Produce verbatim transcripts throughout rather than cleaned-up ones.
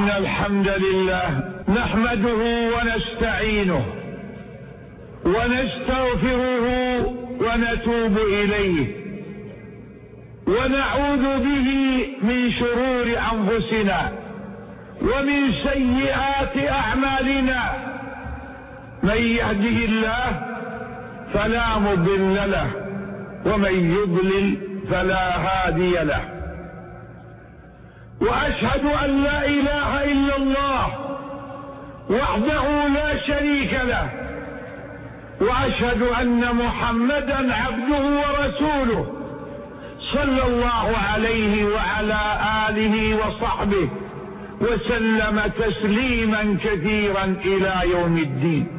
إن الحمد لله نحمده ونستعينه ونستغفره ونتوب إليه ونعوذ به من شرور أنفسنا ومن سيئات أعمالنا. من يهده الله فلا مضل له ومن يضلل فلا هادي له. وأشهد أن لا إله إلا الله وحده لا شريك له، وأشهد أن محمدا عبده ورسوله صلى الله عليه وعلى آله وصحبه وسلم تسليما كثيرا إلى يوم الدين.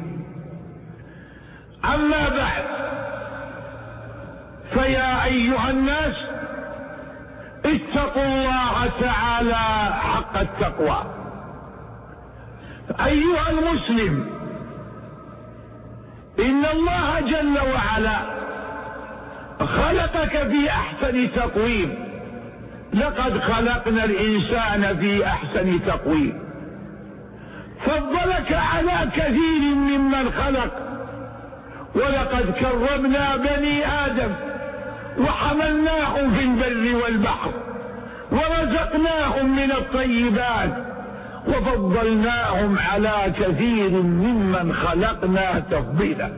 أما بعد، فيا أيها الناس اتقوا الله تعالى حق التقوى. أيها المسلم، إن الله جل وعلا خلقك في أحسن تقويم. لقد خلقنا الإنسان في أحسن تقويم، فضلك على كثير ممن خلق. ولقد كرمنا بني آدم وحملناهم في البر والبحر ورزقناهم من الطيبات وفضلناهم على كثير ممن خلقنا تفضيلا.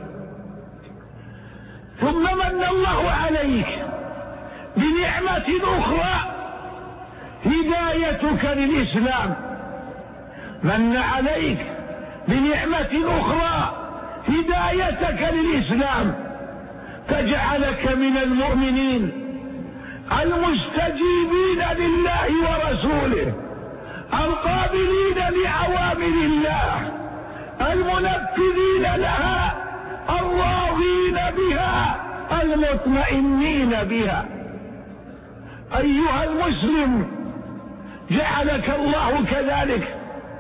ثم من الله عليك بنعمة أخرى، هدايتك للإسلام. من عليك بنعمة أخرى، هدايتك للإسلام، فجعلك من المؤمنين المستجيبين لله ورسوله، القابلين لأوامر الله، المنفذين لها، الراضين بها، المطمئنين بها. أيها المسلم، جعلك الله كذلك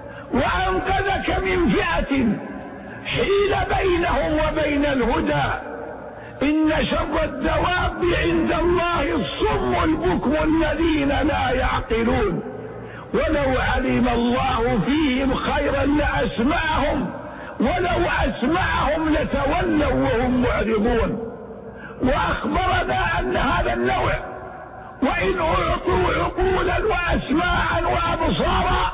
وأنقذك من فئة حيل بينهم وبين الهدى. إن شر الدواب عند الله الصم البكم الذين لا يعقلون. ولو علم الله فيهم خيرا لأسمعهم، ولو أسمعهم لتولوا وهم معرضون. وأخبرنا أن هذا النوع وإن أعطوا عقولا وأسماعا وأبصارا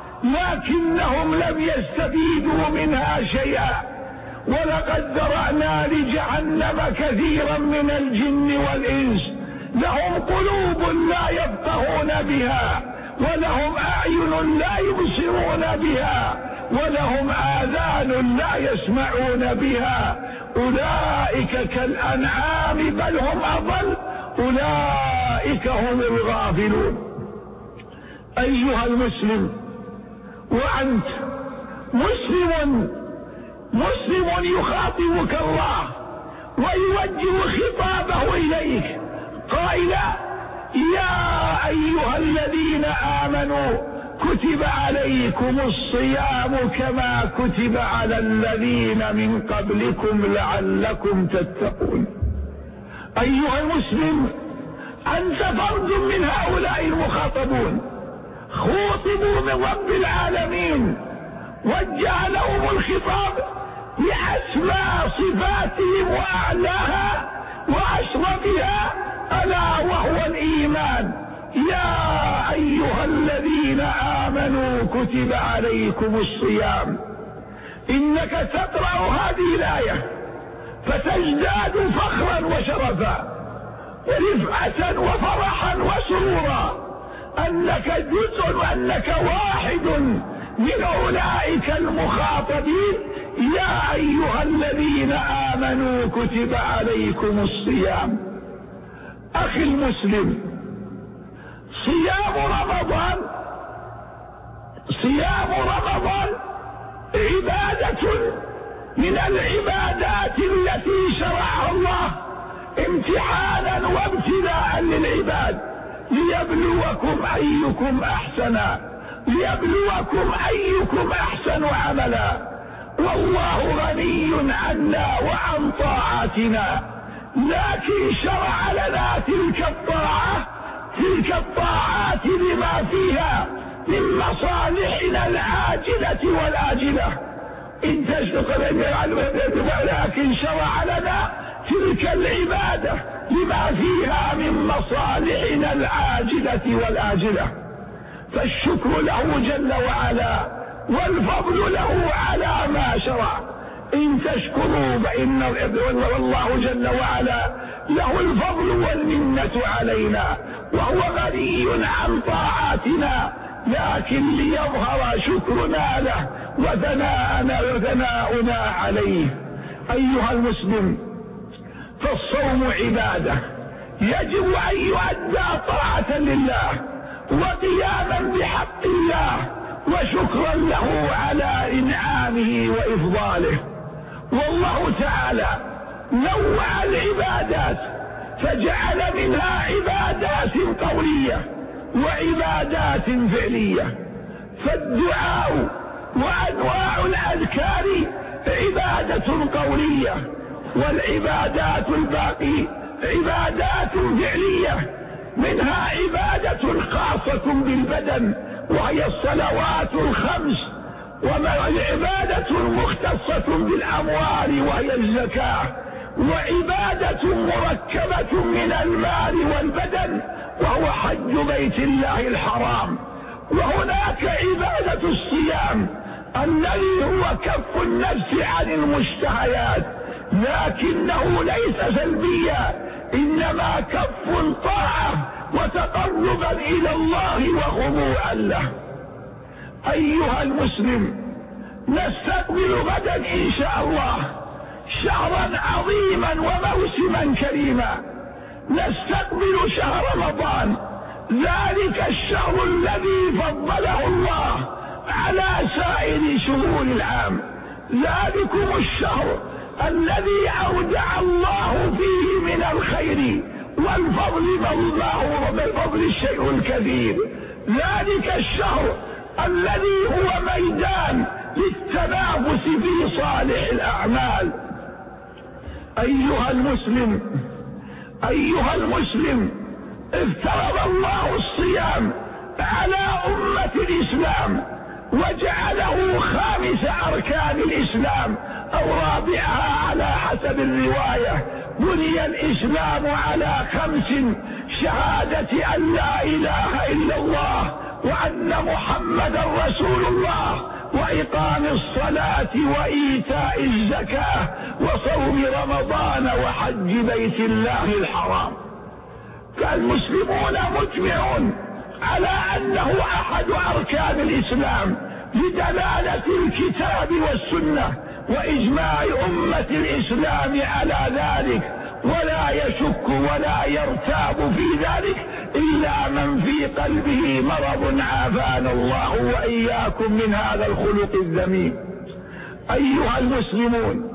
لكنهم لم يستفيدوا منها شيئا. ولقد ذرأنا لجهنم كثيرا من الجن والإنس، لهم قلوب لا يفقهون بها، ولهم أعين لا يبصرون بها، ولهم آذان لا يسمعون بها. أولئك كالأنعام بل هم أضل، أولئك هم الغافلون. أيها المسلم، وأنت مسلم مسلم يخاطبك الله ويوجه خطابه إليك قائلا: يا أيها الذين آمنوا كتب عليكم الصيام كما كتب على الذين من قبلكم لعلكم تتقون. أيها المسلم، أنت فرد من هؤلاء المخاطبون، خوطبوا من رب العالمين، وجه لهم الخطاب بأسمى صفاتهم وأعلاها وأشرفها، ألا وهو الإيمان. يا أيها الذين آمنوا كتب عليكم الصيام. إنك تقرأ هذه الآية فتزداد فخرا وشرفا ورفعة وفرحا وسرورا أنك جزء وأنك واحد من أولئك المخاطبين. يا أيها الذين آمنوا كتب عليكم الصيام. أخي المسلم، صيام رمضان صيام رمضان عبادة من العبادات التي شرعها الله امتحانا وابتلاء للعباد، ليبلوكم أيكم أحسن ليبلوكم أيكم أحسن عملا. والله غني عنا وعن طاعتنا، لكن شرع لنا تلك الطاعة تلك الطاعات لما فيها من مصالحنا العاجلة والآجلة. إن تشتق ولكن شرع لنا تلك العبادة لما فيها من مصالحنا العاجلة والآجلة، فالشكر له جل وعلا والفضل له على ما شرع. إن تشكروا فإن الله جل وعلا له الفضل والمنة علينا، وهو غني عن طاعاتنا، لكن ليظهر شكرنا له وثناءنا وثناؤنا عليه. أيها المسلم، فالصوم عبادة يجب أن يؤدى طاعة لله وقياما بحق الله وشكرا له على إنعامه وإفضاله. والله تعالى نوع العبادات فجعل منها عبادات قولية وعبادات فعلية، فالدعاء وأنواع الأذكار عبادة قولية، والعبادات الباقي عبادات فعلية، منها عبادة خاصة بالبدن وهي الصلوات الخمس، وعبادة مختصة بالأموال وهي الزكاة، وعبادة مركبة من المال والبدن وهو حج بيت الله الحرام. وهناك عبادة الصيام الذي هو كف النفس عن المشتهيات، لكنه ليس سلبيا، إنما كف طاعة وتقربا إلى الله وخضوعا له. أيها المسلم، نستقبل غدا إن شاء الله شهرا عظيما وموسما كريما، نستقبل شهر رمضان، ذلك الشهر الذي فضله الله على سائر شهور العام، ذلكم الشهر الذي أودع الله فيه من الخير والفضل ما الله وبالفضل الشيء الكثير، ذلك الشهر الذي هو ميدان للتنافس في صالح الأعمال. أيها المسلم أيها المسلم افترض الله الصيام على أمة الإسلام وجعله خامس أركان الإسلام أو رابعها على حسب الرواية. بني الإسلام على خمس: شهادة أن لا إله إلا الله وأن محمدا رسول الله، وإقام الصلاة وإيتاء الزكاة وصوم رمضان وحج بيت الله الحرام. فالمسلمون مجمعون على أنه أحد أركان الإسلام لدلالة الكتاب والسنة وإجماع أمة الإسلام على ذلك، ولا يشك ولا يرتاب في ذلك إلا من في قلبه مرض عافانا الله وإياكم من هذا الخلق الذميم. أيها المسلمون،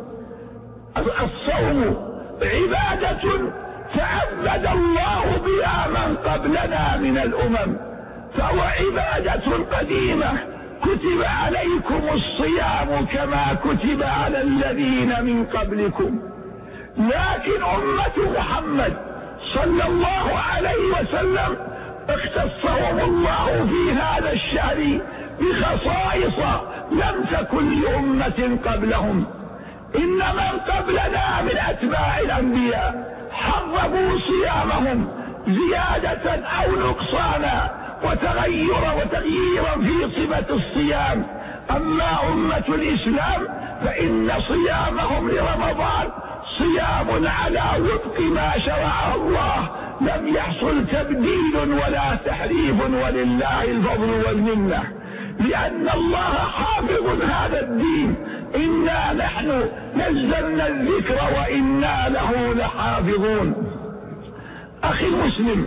الصوم عبادة تعبد الله بها من قبلنا من الأمم، فهو عبادة قديمة كتب عليكم الصيام كما كتب على الذين من قبلكم. لكن أمة محمد صلى الله عليه وسلم اختصهم الله في هذا الشهر بخصائص لم تكن لأمة قبلهم. إن من قبلنا من أتباع الأنبياء حرموا صيامهم زيادة أو نقصانا وتغيرا وتغييرا في صفة الصيام. أما أمة الإسلام فإن صيامهم لرمضان صيام على وفق ما شرع الله، لم يحصل تبديل ولا تحريف، ولله الفضل والمنة، لأن الله حافظ هذا الدين. إنا نحن نزلنا الذكر وإنا له لحافظون. أخي المسلم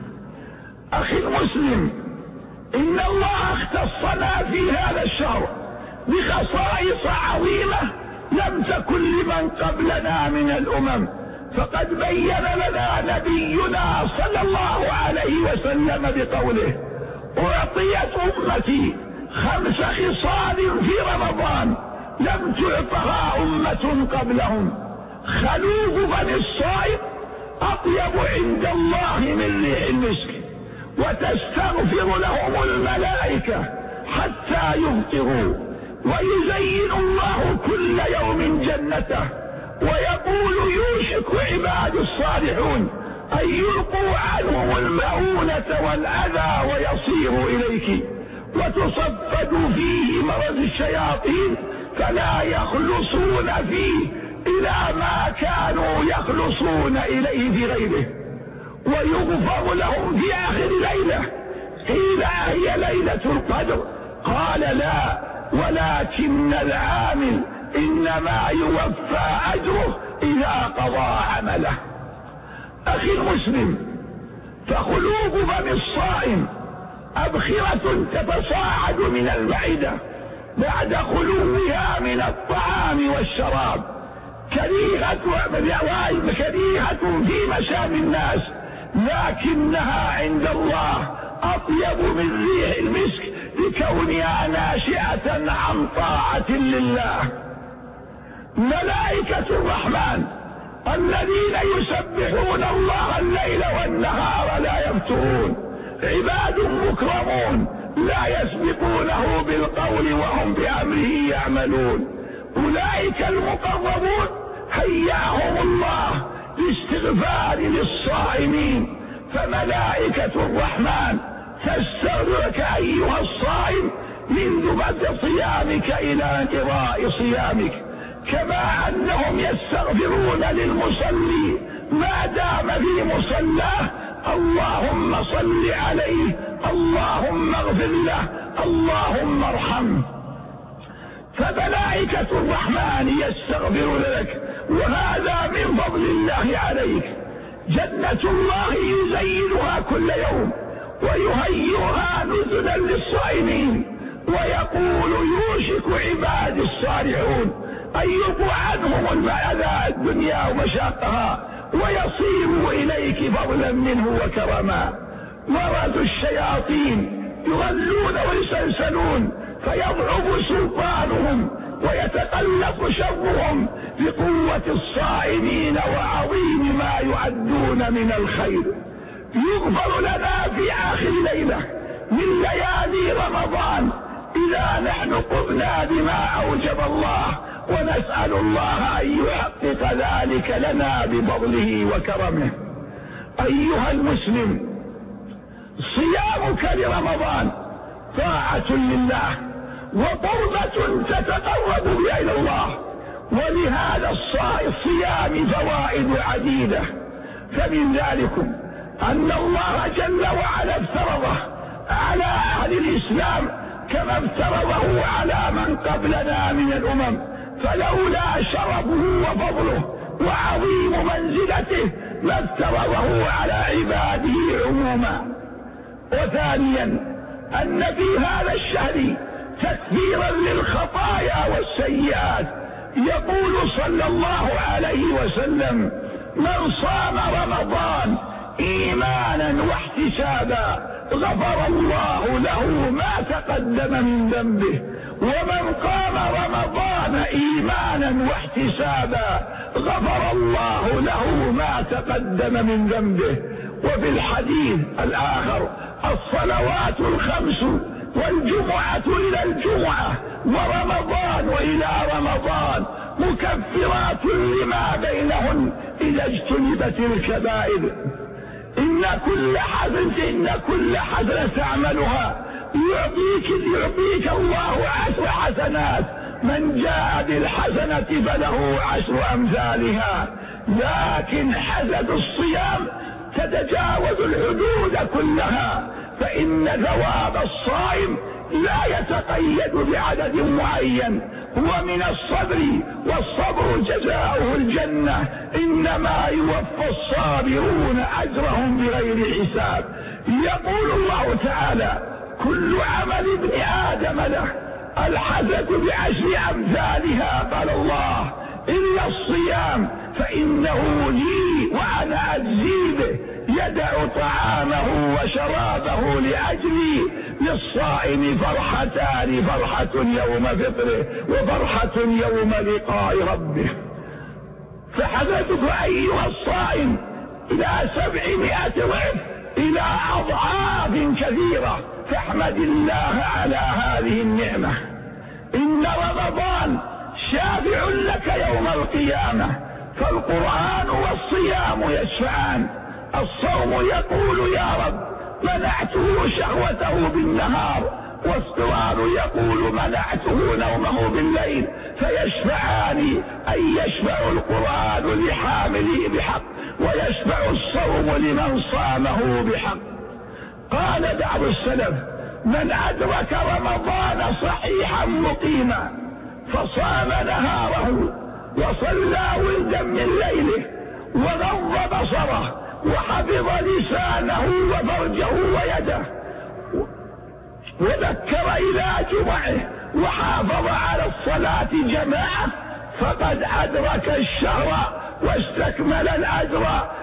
أخي المسلم إن الله اختصنا في هذا الشهر بخصائص عظيمة لم تكن لمن قبلنا من الأمم، فقد بين لنا نبينا صلى الله عليه وسلم بقوله: أعطيت أمتي خمس خصال في رمضان لم تعطها أمة قبلهم: خلوف بني الصائم أطيب عند الله من ريح المسك، وتستغفر لهم الملائكة حتى يفطروا، ويزين الله كل يوم جنته، ويقول يوشك عباد الصالحون أن يلقوا عنهم المؤونة والأذى ويصيروا إليك، وتصفد فيه مرض الشياطين فلا يخلصون فيه إلى ما كانوا يخلصون إليه في غيره، ويغفر لهم في آخر ليلة. قيل هي ليلة القدر؟ قال لا، ولكن العامل إنما يوفى أجره إذا قضى عمله. أخي المسلم، فخلوق فم الصائم أبخرة تتصاعد من المعدة بعد خلوها من الطعام والشراب، كريهة كريهة في مشام الناس، لكنها عند الله أطيب من ريح المسك لكونها ناشئة عن طاعة لله. ملائكة الرحمن الذين يسبحون الله الليل والنهار لا يفترون، عباد مكرمون لا يسبقونه بالقول وهم بأمره يعملون، أولئك المقربون هياهم الله لاستغفار للصائمين. فملائكة الرحمن تستغفرك أيها الصائم منذ بدء صيامك إلى انقضاء صيامك، كما أنهم يستغفرون للمصلي ما دام في مصلاه: اللهم صل عليه، اللهم اغفر له، اللهم ارحمه. فملائكة الرحمن يستغفر لك، وهذا من فضل الله عليك. جنة الله يزينها كل يوم ويهيئها نزلا للصائمين، ويقول يوشك عباد الصالحون أن يلقوا عنهم الأذى الدنيا ومشاقها ويصيروا إليك فضلا منه وكرما. مرض الشياطين يغلون ويسلسلون فيضعف سلطانهم ويتقلص شرهم بقوة الصائمين وعظيم ما يعدون من الخير. يغفر لنا في آخر ليلة من ليالي رمضان إذا نحن قمنا بما أوجب الله، ونسأل الله أن يحقق ذلك لنا بفضله وكرمه. أيها المسلم، صيامك لرمضان طاعة لله وقربة تتقرب بها إلى الله، ولهذا الصيام فوائد عديدة. فمن ذلكم أن الله جل وعلا افترضه على أهل الإسلام كما افترضه على من قبلنا من الأمم، فلولا شرفه وفضله وعظيم منزلته ما افترضه على عباده عموما. وثانيا أن في هذا الشهر تكفيرا للخطايا والسيئات. يقول صلى الله عليه وسلم: من صام رمضان إيمانا واحتسابا غفر الله له ما تقدم من ذنبه، ومن قام رمضان إيمانا واحتسابا غفر الله له ما تقدم من ذنبه. وفي الحديث الآخر: الصلوات الخمس والجمعة إلى الجمعة ورمضان وإلى رمضان مكفرات لما بينهن إذا اجتنبت الكبائر. إن كل حسنة إن كل حسنة تعملها يعطيك يعطيك الله عشر حسنات، من جاء بالحسنة فله عشر أمثالها. لكن حسنة الصيام تتجاوز الحدود كلها، فإن ثواب الصائم لا يتقيد بعدد معين، هو من الصبر، والصبر جزاؤه الجنة، إنما يوفى الصابرون أجرهم بغير حساب. يقول الله تعالى: كل عمل ابن آدم له الحسنة بعشر أمثالها، قال الله: إلا الصيام فإنه لي وأنا أجزي به، يدع طعامه وشرابه لأجلي، للصائم فرحتان: فرحة يوم فطره وفرحة يوم لقاء ربه. فحدثك أيها الصائم إلى سبعمائة ضعف إلى أضعاف كثيرة، فاحمد الله على هذه النعمة. إن رمضان شافع لك يوم القيامة، فالقرآن والصيام يشفعان. الصوم يقول يا رب منعته شهوته بالنهار، والقرآن يقول منعته نومه بالليل، فيشفعان، أي يشفع القرآن لحامله بحق، ويشفع الصوم لمن صامه بحق. قال بعض السلف من أدرك رمضان صحيحا مقيما فصام نهاره وصلى ولدا من ليله وغض بصره وحفظ لسانه وفرجه ويده وذكر إلى جمعه وحافظ على الصلاة جماعة فقد أدرك الشهر واستكمل الأجر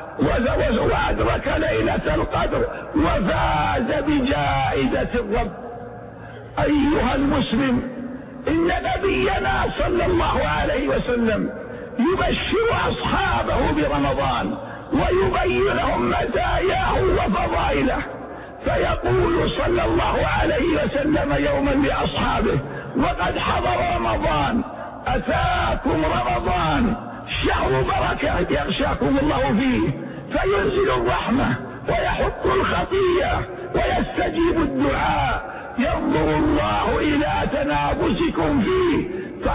وأدرك ليلة القدر وفاز بجائزة الرب. أيها المسلم، إن نبينا صلى الله عليه وسلم يبشر أصحابه برمضان ويبين لهم مزاياه وفضائله، فيقول صلى الله عليه وسلم يوما لأصحابه وقد حضر رمضان أتاكم رمضان شهر بركة يغشاكم الله فيه، فينزل الرحمة ويحط الخطيئة ويستجيب الدعاء، ينظر الله إلى تنافسكم فيه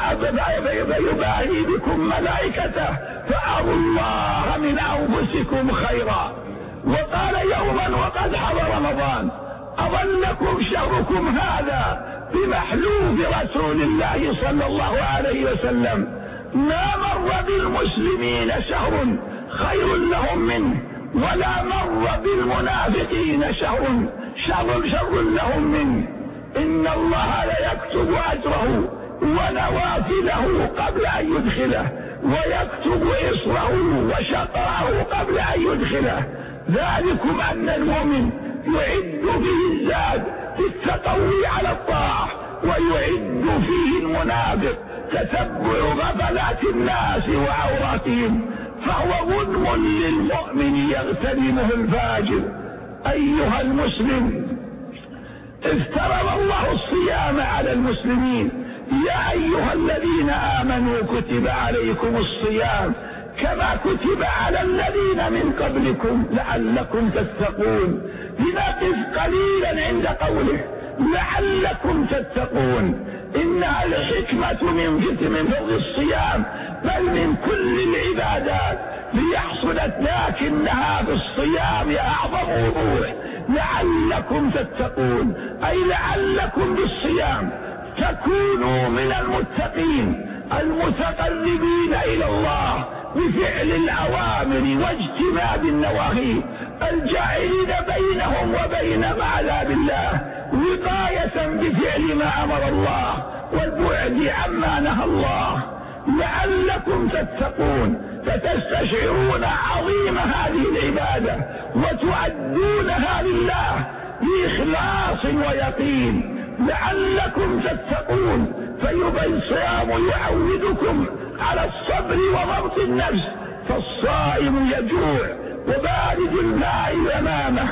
فيباهي بكم ملائكته فأروا الله من أنفسكم خيرا. وقال يوما وقد حضر رمضان أظلكم شهركم هذا بمحلوب رسول الله صلى الله عليه وسلم ما مر بالمسلمين شهر خير لهم منه ولا مر بالمنافقين شهر شر شر لهم منه. إن الله ليكتب أجره ونوافله قبل أن يدخله ويكتب إصره وشقاه قبل أن يدخله، ذلكم أن المؤمن يعد فيه الزاد في التقوي على الطاعة ويعد فيه المنافق تتبع غفلات الناس وعوراتهم، فهو غنم للمؤمن يغتنمه الفاجر. أيها المسلم، افترض الله الصيام على المسلمين، يا أيها الذين آمنوا كتب عليكم الصيام كما كتب على الذين من قبلكم لعلكم تتقون. لنقف قليلا عند قوله لعلكم تتقون، إنها الحكمة من من فضل الصيام بل من كل العبادات ليحصلت، لكنها بالصيام أعظم وضوح. لعلكم تتقون أي لعلكم بالصيام تكونوا من المتقين المتقربين إلى الله بفعل الأوامر واجتناب النواهي، الجاعلين بينهم وبين عذاب الله وقاية بفعل ما أمر الله والبعد عما نهى الله. لعلكم تتقون، فتستشعرون عظيم هذه العبادة وتؤدونها لله بإخلاص ويقين. لعلكم تتقون، فيبقى الصيام يعودكم على الصبر وضبط النفس، فالصائم يجوع وبارد الماء أمامه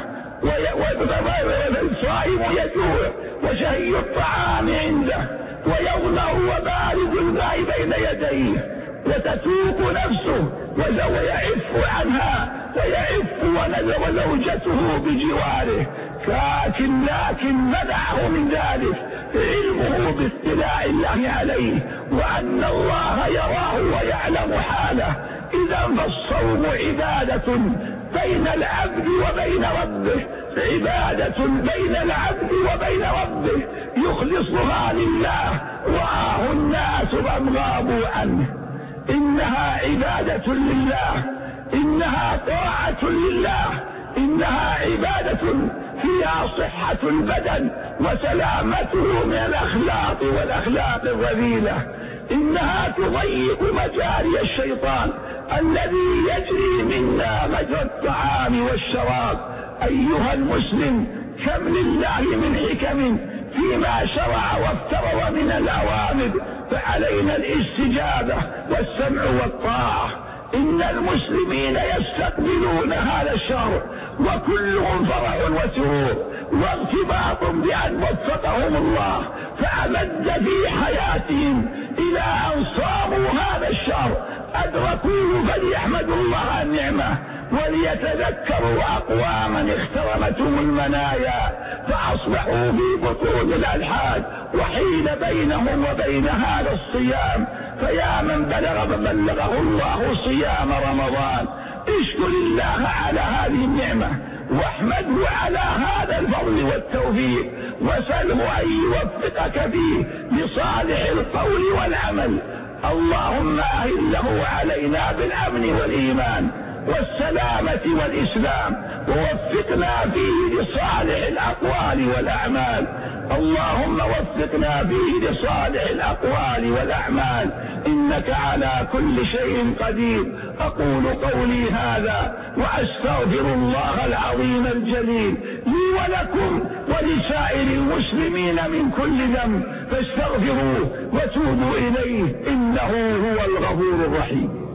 والصائم يجوع وشهي الطعام عنده ويغنى وبارد الماء بين يديه وتتوق نفسه ويعف عنها ويعف وزوجته بجواره، لكن لكن منعه من ذلك علمه باطلاع الله عليه وأن الله يراه ويعلم حاله. إذا فالصوم عبادة بين العبد وبين ربه، عبادة بين العبد وبين ربه يخلصها لله رآه الناس فهم غابوا عنه. إنها عبادة لله، إنها طاعة لله، إنها عبادة فيها صحة البدن وسلامته من الأخلاق والأخلاق الرذيلة. إنها تضيق مجاري الشيطان الذي يجري منا مجرى الطعام والشراب. أيها المسلم، كم لله من حكم فيما شرع وافترض من الأوامر، فعلينا الاستجابة والسمع والطاعة. إن المسلمين يستقبلون هذا الشهر وكلهم فرح وسرور وارتباط بأن وفقهم الله فأمد في حياتهم إلى أن صاموا هذا الشهر أدركوه، فليحمدوا الله النعمة وليتذكروا أقواما اخترمتهم المنايا فأصبحوا في بطون الألحاد وحيل بينهم وبين هذا الصيام. فيا من بلغ بلغه الله صيام رمضان اشكر الله على هذه النعمة واحمده على هذا الفضل والتوفيق وسله أن يوفقك فيه لصالح القول والعمل. اللهم أهله علينا بالأمن والإيمان والسلامة والإسلام ووفقنا فيه لصالح الأقوال والأعمال. اللهم وفقنا فيه لصالح الأقوال والأعمال إنك على كل شيء قدير. أقول قولي هذا وأستغفر الله العظيم الجليل لي ولكم ولسائر المسلمين من كل ذنب فاستغفروه وتوبوا إليه إنه هو الغفور الرحيم.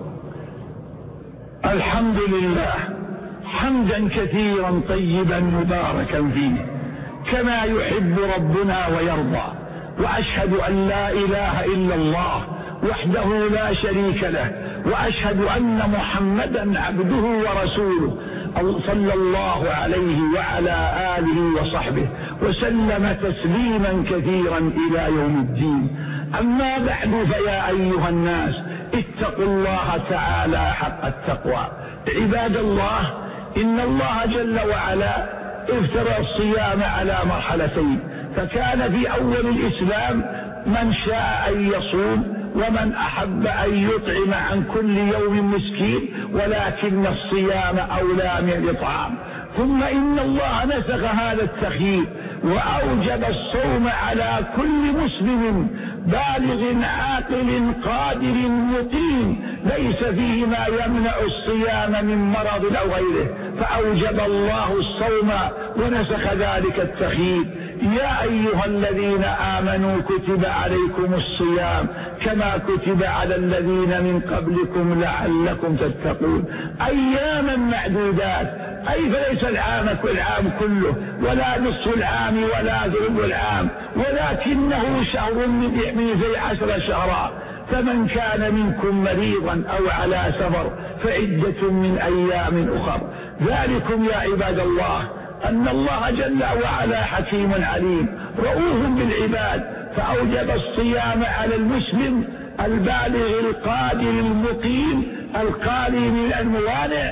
الحمد لله حمدا كثيرا طيبا مباركا فيه كما يحب ربنا ويرضى، وأشهد أن لا إله إلا الله وحده لا شريك له، وأشهد أن محمدا عبده ورسوله صلى الله عليه وعلى آله وصحبه وسلم تسليما كثيرا إلى يوم الدين. أما بعد فيا أيها الناس اتقوا الله تعالى حق التقوى. عباد الله، إن الله جل وعلا افترض الصيام على مرحلتين، فكان في أول الإسلام من شاء أن يصوم ومن أحب أن يطعم عن كل يوم مسكين، ولكن الصيام أولى من الإطعام. ثم إن الله نسخ هذا التخيير وأوجب الصوم على كل مسلم بالغ عاقل قادر مقيم ليس فيه ما يمنع الصيام من مرض أو غيره، فأوجب الله الصوم ونسخ ذلك التخيير. يا أيها الذين آمنوا كتب عليكم الصيام كما كتب على الذين من قبلكم لعلكم تتقون. أياما معدودات، أي فليس العام العام كله ولا نصف العام ولا ثلث العام، ولكنه شهر من اثني عشر شهرا. فمن كان منكم مريضا أو على سفر فعدة من أيام أخر. ذلكم يا عباد الله أن الله جل وعلا حكيم عليم رؤوف بالعباد، فأوجب الصيام على المسلم البالغ القادر المقيم القالي من الموانع،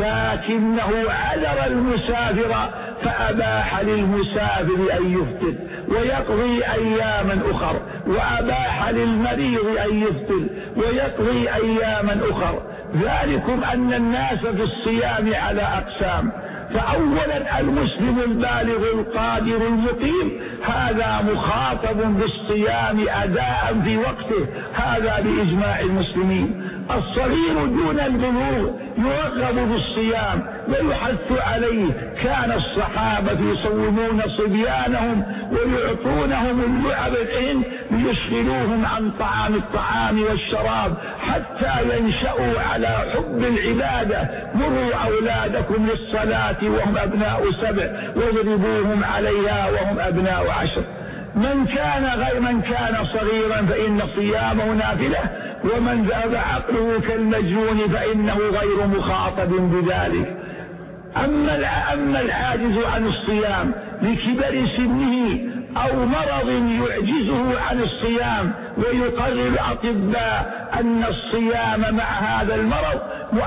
لكنه عذر المسافر فأباح للمسافر أن يفطر ويقضي أياما أخر، وأباح للمريض أن يفطر ويقضي أياما أخر. ذلكم أن الناس في الصيام على أقسام. فأولا المسلم البالغ القادر المقيم هذا مخاطب بالصيام أداء في وقته، هذا بإجماع المسلمين. الصغير دون البلوغ يرغب بالصيام ويحث عليه، كان الصحابة يصومون صبيانهم ويعطونهم اللعب العين ليشغلوهم عن طعام الطعام والشراب حتى ينشأوا على حب العبادة. مروا أولادكم للصلاة وهم أبناء سبع واضربوهم عليها وهم أبناء عشر. من كان غير من كان صغيرا فإن صيامه نافلة، ومن ذهب عقله كالمجنون فإنه غير مخاطب بذلك. أما أما العاجز عن الصيام لكبر سنه أو مرض يعجزه عن الصيام، ويقرر الأطباء أن الصيام مع هذا المرض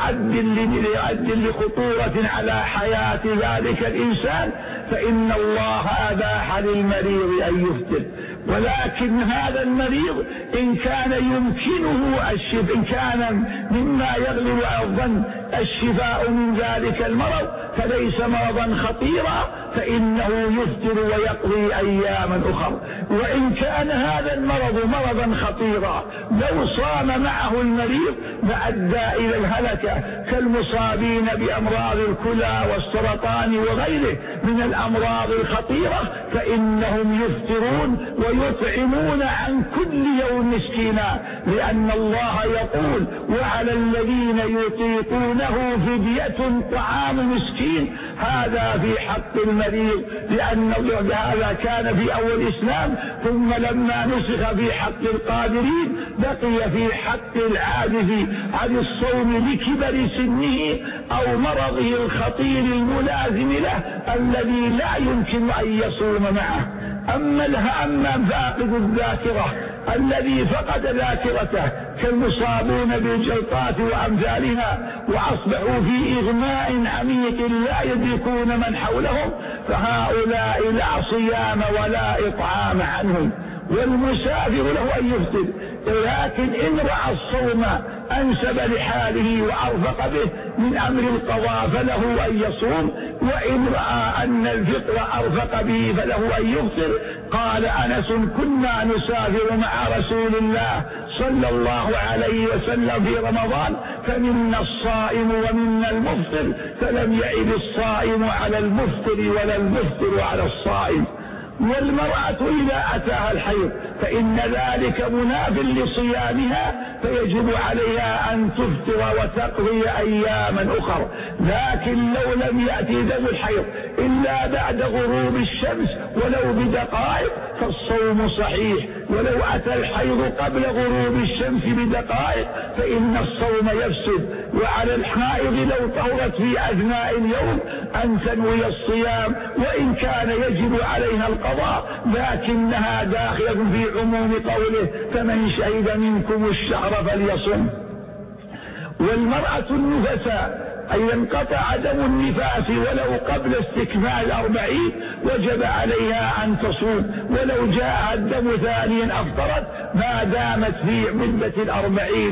مؤد لخطورة على حياة ذلك الإنسان، فإن الله أباح للمريض أن يفطر. ولكن هذا المريض إن كان يمكنه الشفاء، إن كان مما يغلب على الظن الشفاء من ذلك المرض فليس مرضا خطيرا، فإنه يفطر ويقضي أياما أخر. وإن كان هذا المرض مرضا خطيرا لو صام معه المريض لأدى إلى الهلكة، كالمصابين بأمراض الكلى والسرطان وغيره من الأمراض الخطيرة، فإنهم يفطرون ويطعمون عن كل يوم مسكينا، لأن الله يقول: وعلى الذين يطيقونه فدية طعام مسكين. هذا في حق المريض، لأن هذا كان في أول الإسلام، ثم لما نسخ في حق القادرين بقي في حق العاجز عن الصوم لكبر سنه أو مرضه الخطير الملازم له الذي لا يمكن أن يصوم معه. أما الهم فاقد الذاكرة الذي فقد ذاكرته كالمصابون بالجلطات وأمثالها وأصبحوا في إغماء عميق لا يدركون من حولهم، فهؤلاء لا صيام ولا إطعام عنهم. والمسافر له أن يفطر، لكن إن رأى الصوم أنسب لحاله وأرفق به من أمر القضاء فله أن يصوم، وإن رأى أن الفطر أرفق به فله أن يفطر. قال أنس: كنا نسافر مع رسول الله صلى الله عليه وسلم في رمضان فمنا الصائم ومنا المفطر، فلم يعب الصائم على المفطر ولا المفطر على الصائم. والمرأة إذا أتاها الحيض فإن ذلك مناف لصيامها، فيجب عليها أن تفطر وتقضي أياما أخر. لكن لو لم يأتي ذو الحيض إلا بعد غروب الشمس ولو بدقائق فالصوم صحيح، ولو أتى الحيض قبل غروب الشمس بدقائق فإن الصوم يفسد. وعلى الحائض لو طهرت في أثناء اليوم أن تنوي الصيام، وإن كان يجب عليها القضاء، لكنها داخلة في عموم قوله: فمن شهد منكم الشهر فليصم. والمرأة النفساء أي انقطع دم النفاس ولو قبل استكمال الأربعين وجب عليها أن تصوم، ولو جاء الدم ثانيا أفطرت ما دامت في مدة الأربعين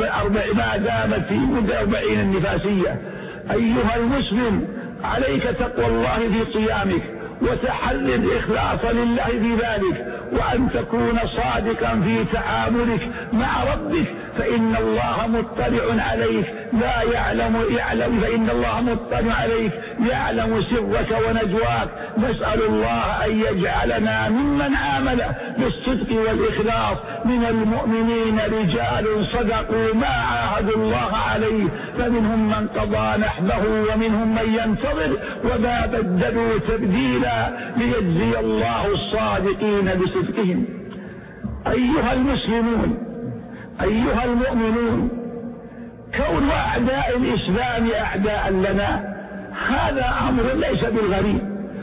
ما دامت في مدة الأربعين النفاسية. أيها المسلم، عليك تقوى الله في صيامك وتحري الإخلاص لله في ذلك، وأن تكون صادقا في تعاملك مع ربك، فإن الله مطلع عليك لا يعلم يعلم فإن الله مطلع عليك يعلم سرك ونجواك. نسأل الله أن يجعلنا ممن عامل بالصدق والإخلاص من المؤمنين رجال صدقوا ما عاهدوا الله عليه، فمنهم من قضى نحبه ومنهم من ينتظر وما بدلوا تبديلا، ليجزي الله الصادقين بصدقهم. أيها المسلمون، أيها المؤمنون، كون أعداء الإسلام أعداء لنا هذا أمر ليس بالغريب،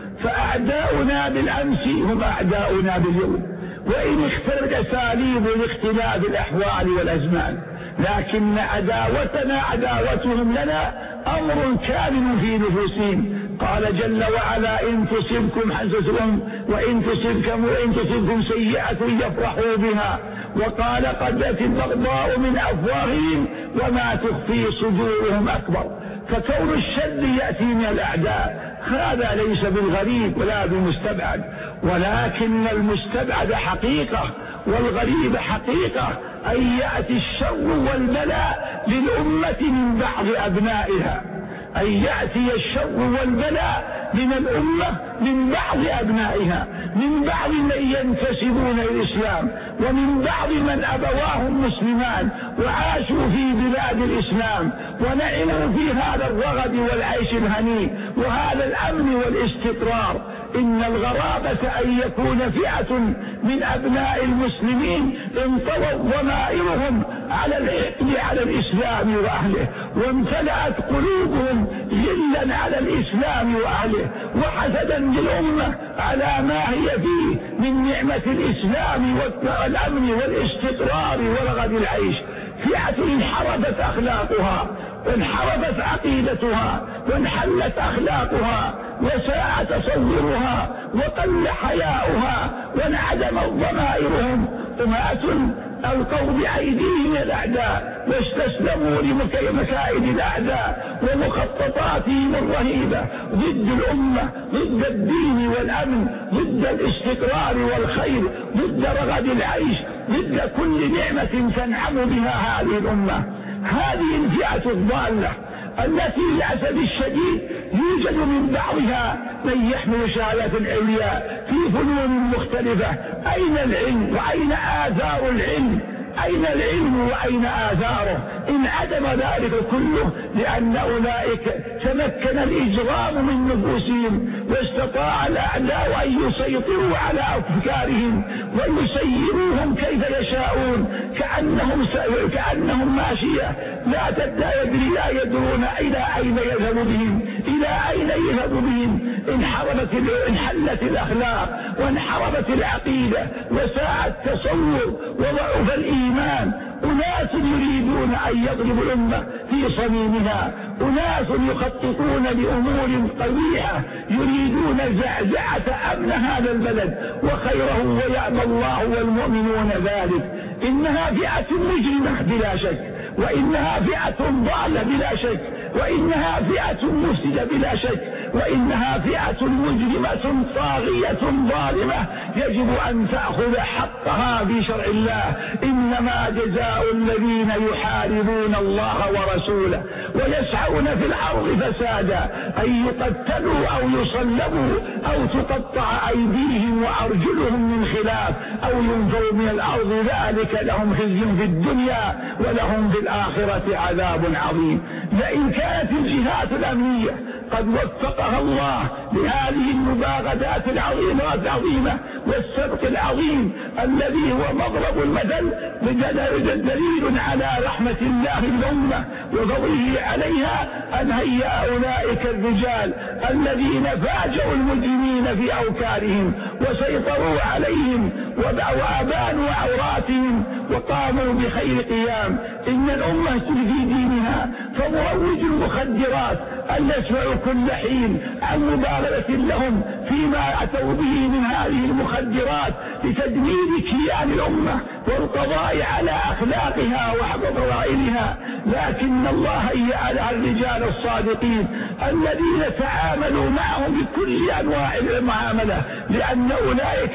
فأعداؤنا بالأمس هم أعداؤنا باليوم، وإن اختلفت أساليب لاختلاف الأحوال والأزمان، لكن عداوتنا عداوتهم لنا أمر كامل في نفوسهم. قال جل وعلا: إن تصبكم حسنة وإن تصبكم وإن تصبكم سيئة يفرحوا بها، وقال: قد أتت البغضاء من أفواههم وما تخفي صدورهم أكبر. فكون الشر يأتي من الأعداء هذا ليس بالغريب ولا بالمستبعد، ولكن المستبعد حقيقة والغريب حقيقة أن يأتي الشر والبلاء للأمة من بعض أبنائها، أن يأتي الشر والبلاء من الأمة من بعض أبنائها، من بعض من ينتسبون الإسلام، ومن بعض من أبواهم مسلمان وعاشوا في بلاد الإسلام ونعموا في هذا الرغد والعيش الهنيء وهذا الأمن والاستقرار. إن الغرابة أن يكون فئة من أبناء المسلمين انطوت ضمائرهم على الحقد على الإسلام وأهله، وامتلأت قلوبهم غلا على الإسلام وأهله وحسدا للأمة على ما هي فيه من نعمة الإسلام والأمن والاستقرار ورغد العيش. فئة انحرفت أخلاقها وانحرفت عقيدتها وانحلت أخلاقها وساء تصورها وقل حياؤها وانعدم ضمائرهم. أناس ألقوا بأيديهم الأعداء واستسلموا لمكائد الأعداء ومخططاتهم الرهيبة ضد الأمة، ضد الدين والأمن، ضد الاستقرار والخير، ضد رغد العيش، ضد كل نعمة تنعم بها هذه الأمة. هذه الفئة الضالة التي للأسف الشديد يوجد من بعضها من يحمل شهادات عليا في فنون مختلفة. أين العلم وأين آثار العلم؟ أين العلم وأين آثاره؟ انعدم ذلك كله لأن أولئك تمكن الإجرام من نفوسهم واستطاع الأعداء أن يسيطروا على أفكارهم ويسيروهم كيف يشاءون كأنهم, كأنهم ماشية لا تدري لا يدرون إلى أين يذهب بهم إلى أين يذهب بهم. انحرفت انحلت الأخلاق وانحرفت العقيدة وساء التصور وضعف الإيمان. أناس يريدون أن يضربوا الأمة في صميمها، أناس يخططون لأمور قبيحة يريدون زعزعة أمن هذا البلد وخيره ويأبى الله والمؤمنون ذلك. إنها فئة مجرمة بلا شك، وإنها فئة ضالة بلا شك، وإنها فئة مفسدة بلا شك، وإنها فئة مجرمة طاغية ظالمة يجب أن تأخذ حقها في شرع الله. إنما جزاء الذين يحاربون الله ورسوله ويسعون في الأرض فسادا أن يقتلوا أو يصلبوا أو تقطع أيديهم وأرجلهم من خلاف أو ينفوا من الأرض، ذلك لهم خزي في الدنيا ولهم في الآخرة عذاب عظيم. لئن كانت الجهات الأمنية قد وفقها الله لهذه المباغتات العظيمة العظيمة والسبق العظيم الذي هو مضرب المثل دليل على رحمة الله الأمة وفضله عليها، أن هيأ أولئك الرجال الذين فاجأوا المجرمين في أوكارهم وسيطروا عليهم وأبانوا عوراتهم وقاموا بخير قيام. إن الأمة في دينها فمروج المخدرات أن يسمع كل حين عن مبالغة لهم فيما أتوا به من هذه المخدرات لتدمير كيان الأمة والقضاء على أخلاقها وفضائلها. لكن الله هيأ لها الرجال الصادقين الذين تعاملوا معهم بكل أنواع المعاملة، لأن أولئك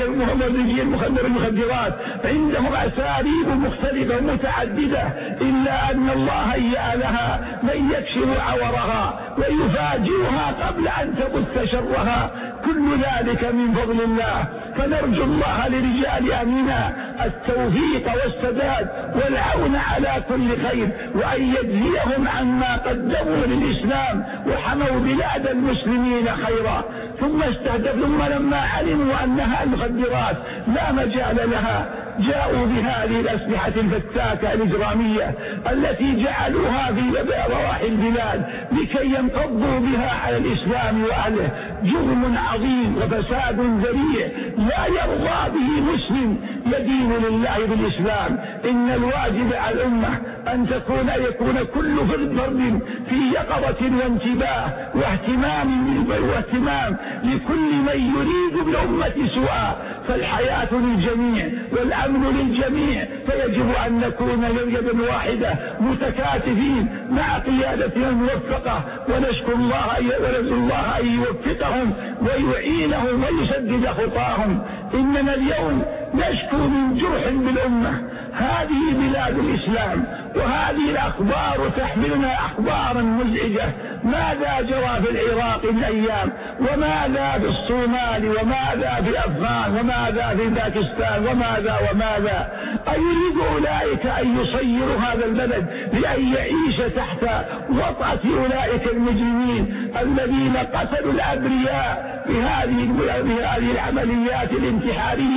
المخدرات عندهم أساليب مختلفة متعددة، إلا أن الله هيأ لها من يكشف عورها ويفاجئها قبل أن تبث شرها. كل ذلك من فضل الله، فنرجو الله لرجال أمننا التوفيق والسداد والعون على كل خير، وأن يجزيهم عما قدموا للإسلام وحموا بلاد المسلمين خيرا. ثم استهدف ثم لما علموا أنها المخدرات لا مجال لها جاءوا بهذه الأسلحة الفتاكة الإجرامية التي جعلوها في رواحي البلاد لكي ينقضوا بها على الإسلام وأهله. جرم عظيم وفساد ذريع لا يرضى به مسلم يدين لله بالإسلام. إن الواجب على الأمة أن تكون يكون كل فرد في يقظة وانتباه واهتمام واهتمام لكل من يريد بالأمة سوءا، فالحياة للجميع والأمن للجميع، فيجب أن نكون يدا واحدة متكاتفين مع قيادتنا الموفقة، ونشكر الله ونرجو الله أن يوفقهم ويعينهم ويسدد خطاهم. إننا اليوم نشكو من جرح بالأمة. هذه بلاد الإسلام وهذه الأخبار تحملنا أخبارا مزعجة. ماذا جرى في العراق من أيام، وماذا في الصومال، وماذا في أفغان، وماذا في باكستان، وماذا وماذا. أيريد أولئك أن يصيروا هذا البلد لأن يعيش تحت وطأة أولئك المجرمين الذين قتلوا الأبرياء بهذه العمليات الانتحارية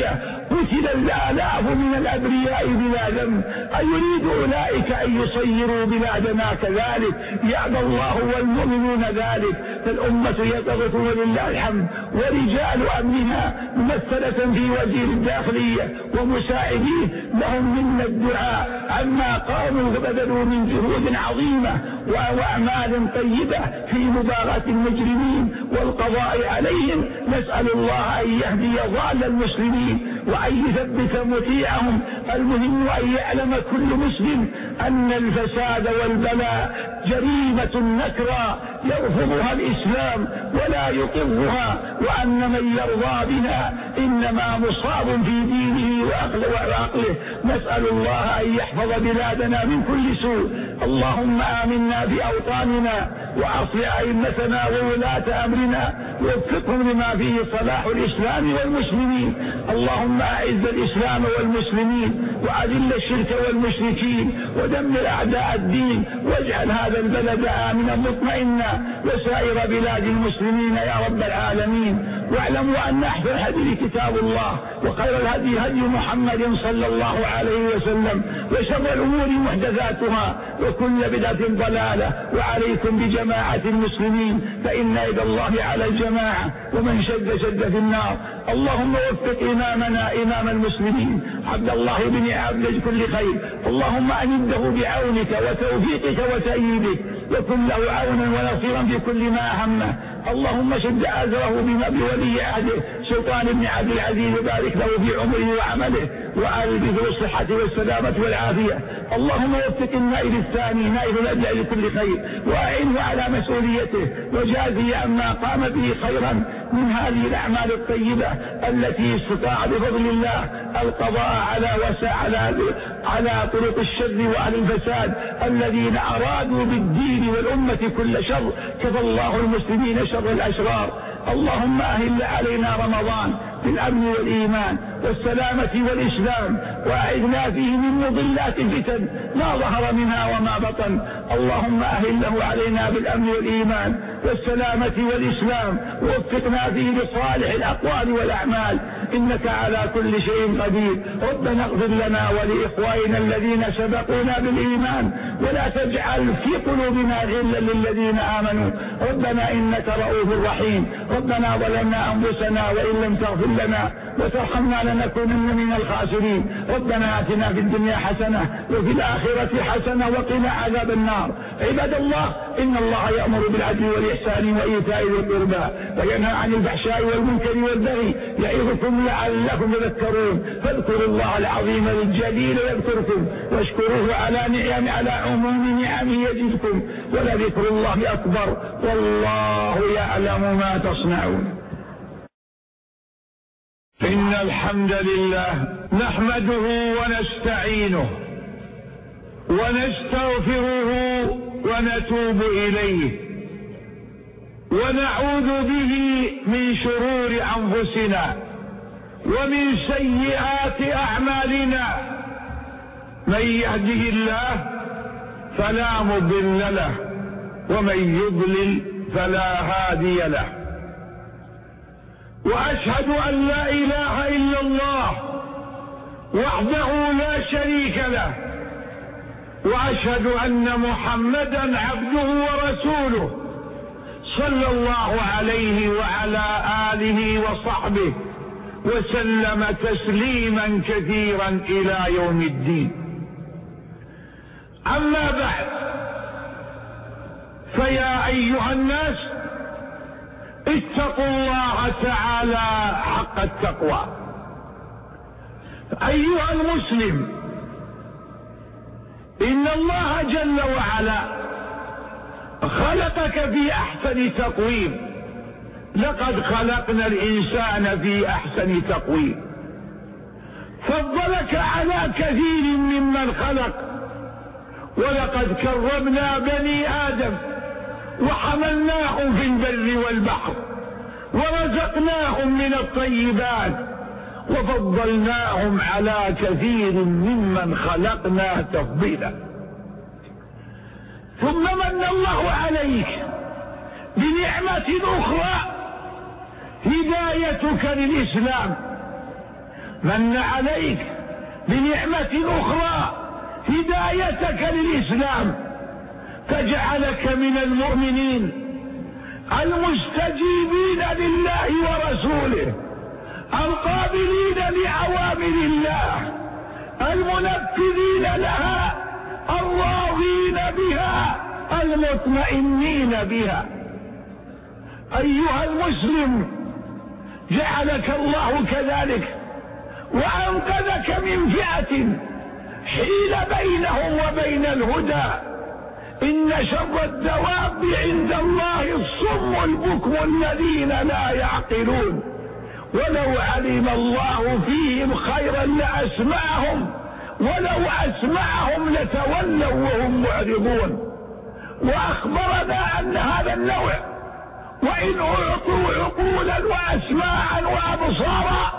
قتل الآلاف من الأبرياء بلا ذنب، أيريد أولئك أن يصيروا بلادنا كذلك؟ يأبى الله والمؤمنون ذلك. فالأمة يتغطون لله الحمد، ورجال أمنها ممثلة في وزير الداخلية ومساعديه لهم منا الدعاء عما قاموا وبذلوا من جهود عظيمة وأعمال طيبة في مباراة المجرمين والقضاء عليهم. نسأل الله أن يهدي ضال المسلمين وأن يثبت مطيعهم. المهم أن يعلم كل مسلم أن الفساد والبلاء جريمة نكرى يرفضها الإسلام ولا يقرها، وأن من يرضى بها إنما مصاب في دينه وعقله. نسأل الله أن يحفظ بلادنا من كل سوء. اللهم آمنا في أوطاننا وأصلح أئمتنا وولاة أمرنا ووفقهم لما فيه صلاح الإسلام والمسلمين. اللهم أعز الإسلام والمسلمين وأذل الشرك والمشركين ودمر أعداء الدين، واجعل هذا البلد آمنا مطمئنا وسائر بلاد المسلمين يا رب العالمين. واعلموا أن أحسن الحديث كتاب الله، وخير الهدي هدي محمد صلى الله عليه وسلم، وشر الأمور محدثاتها، وكل بدعة ضلالة. وعليكم بجماعة المسلمين فإن يد الله على الجماعة، ومن شد شد في النار. اللهم وفق إمامنا إمام المسلمين عبد الله بن عبد كل خير، اللهم أمده بعونك وتوفيقك وتأييدك، وكن له عونا ونصيرا في كل ما همه. اللهم شد أزره بما بولي عهده سلطان بن عبد العزيز، وبارك له في عمره وعمله وألبه بالصحة والسلامة والعافية. اللهم وفق النائب الثاني نائب الأدعي لكل خير، وأعنه على مسؤوليته، وجازي عما قام به خيرا من هذه الأعمال الطيبة التي استطاع بفضل الله القضاء على وسع على على طرق الشر وأهل الفساد الذين أرادوا بالدين والأمة كل شر. كفى الله المسلمين شر الأشرار. اللهم أهل علينا رمضان بالأمن والإيمان والسلامة والإسلام، وأعذنا فيه من مضلات الفتن ما ظهر منها وما بطن. اللهم أهله علينا بالأمن والإيمان والسلامة والإسلام، ووفقنا فيه لصالح الأقوال والأعمال، إنك على كل شيء قدير. ربنا اغفر لنا ولإخواننا الذين سبقونا بالإيمان، ولا تجعل في قلوبنا غلا للذين آمنوا. ربنا إنك رؤوف رحيم. ربنا ظلمنا أنفسنا وإن لم تغفر لنا وترحمنا لنكونن من الخاسرين. ربنا آتنا في الدنيا حسنة وفي الآخرة حسنة وقنا عذاب النار. عباد الله، إن الله يأمر بالعدل والإحسان وإيتاء ذي القربى وينهى عن الفحشاء والمنكر والبغي، يعظكم لعلكم تذكرون. فاذكروا الله العظيم الجليل يذكركم، واشكروه على نعم على عموم نعمه يزدكم، ولذكر الله أكبر، والله يعلم ما تصنعون. إن الحمد لله نحمده ونستعينه ونستغفره ونتوب إليه، ونعوذ به من شرور أنفسنا ومن سيئات أعمالنا. من يهده الله فلا مضل له، ومن يضلل فلا هادي له. وأشهد أن لا إله إلا الله وحده لا شريك له، وأشهد أن محمدا عبده ورسوله صلى الله عليه وعلى آله وصحبه وسلم تسليما كثيرا إلى يوم الدين. أما بعد، فيا أيها الناس اتقوا الله تعالى حق التقوى. أيها المسلم، إن الله جل وعلا خلقك في أحسن تقويم. لقد خلقنا الإنسان في أحسن تقويم، فضلك على كثير ممن خلق. ولقد كرمنا بني آدم وحملناهم في البر والبحر، ورزقناهم من الطيبات، وفضلناهم على كثير ممن خلقنا تفضيلا. ثم من الله عليك بنعمة أخرى، هدايتك للإسلام، من عليك بنعمة أخرى هدايتك للإسلام، فجعلك من المؤمنين المستجيبين لله ورسوله، القابلين لأوامر الله، المنفذين لها، الراضين بها، المطمئنين بها. أيها المسلم، جعلك الله كذلك وأنقذك من فئة حيل بينهم وبين الهدى. إن شر الدواب عند الله الصم البكم الذين لا يعقلون، ولو علم الله فيهم خيرا لأسمعهم، ولو أسمعهم لتولوا وهم معرضون. وأخبرنا أن هذا النوع وإن أعطوا عقولا وأسماعا وأبصارا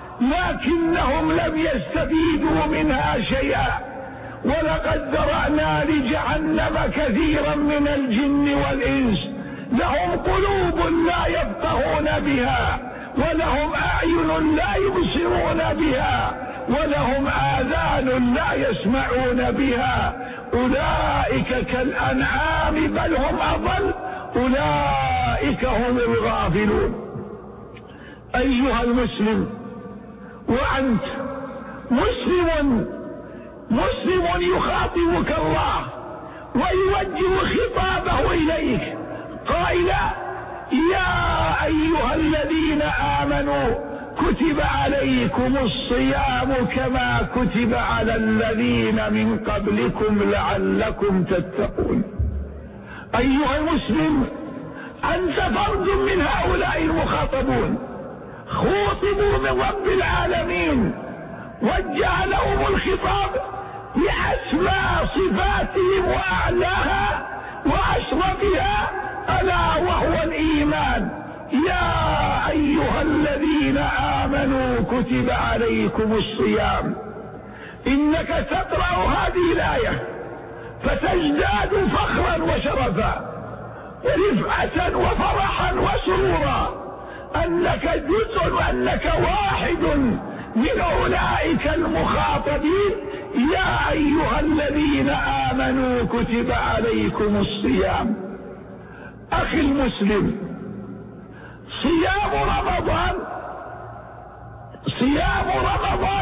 لكنهم لم يستفيدوا منها شيئا. ولقد ذرأنا لجهنم كثيرا من الجن والإنس لهم قلوب لا يفقهون بها، ولهم أعين لا يبصرون بها، ولهم آذان لا يسمعون بها، أولئك كالأنعام بل هم أضل، أولئك هم الغافلون. أيها المسلم، وأنت مسلم مسلم يخاطبك الله ويوجه خطابه إليك قائلا: يا أيها الذين آمنوا كتب عليكم الصيام كما كتب على الذين من قبلكم لعلكم تتقون. أيها المسلم، أنت فرد من هؤلاء المخاطبون، خوطبوا من رب العالمين، وجه لهم الخطاب بأسمى صفاتهم وأعلاها وأشرفها، ألا وهو الإيمان. يا أيها الذين آمنوا كتب عليكم الصيام. إنك تقرأ هذه الآية فتزداد فخرا وشرفا ورفعة وفرحا وسرورا أنك جزء وأنك واحد من أولئك المخاطبين. يا أيها الذين آمنوا كتب عليكم الصيام. أخي المسلم، صيام رمضان صيام رمضان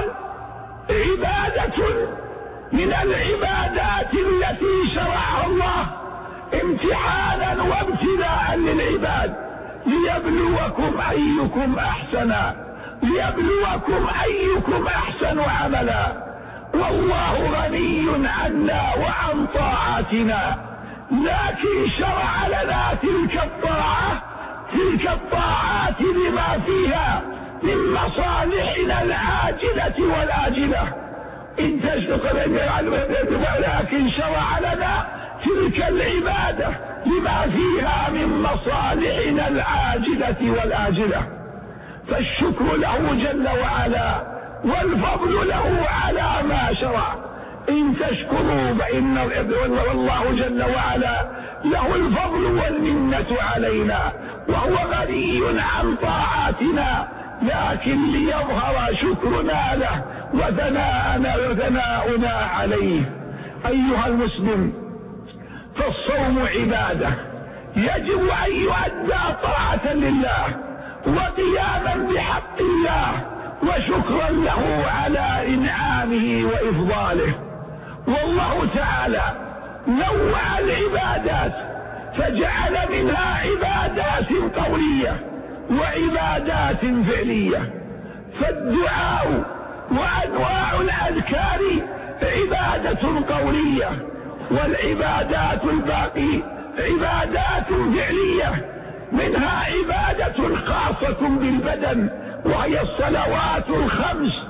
عبادة من العبادات التي شرعها الله امتحانا وابتلاء للعباد ليبلوكم أيكم أحسن ليبلوكم أيكم أحسن عملا، والله غني عنا وعن طاعتنا، لكن شرع لنا تلك الطاعة تلك الطاعات لما فيها من مصالحنا العاجلة والآجلة. إن تشرق لكن شرع لنا تلك العبادة لما فيها من مصالحنا العاجلة والآجلة، فالشكر له جل وعلا والفضل له على ما شرع. إن تشكروا فإن والله جل وعلا له الفضل والمنة علينا، وهو غني عن طاعاتنا، لكن ليظهر شكرنا له وثناءنا وثناؤنا عليه. أيها المسلم، فالصوم عبادة يجب أن يؤدى طاعة لله وقياما بحق الله وشكرا له على إنعامه وإفضاله. والله تعالى نوع العبادات فجعل منها عبادات قولية وعبادات فعلية، فالدعاء وأنواع الأذكار عبادة قولية، والعبادات الباقي عبادات فعلية، منها عبادة خاصة بالبدن وهي الصلوات الخمس،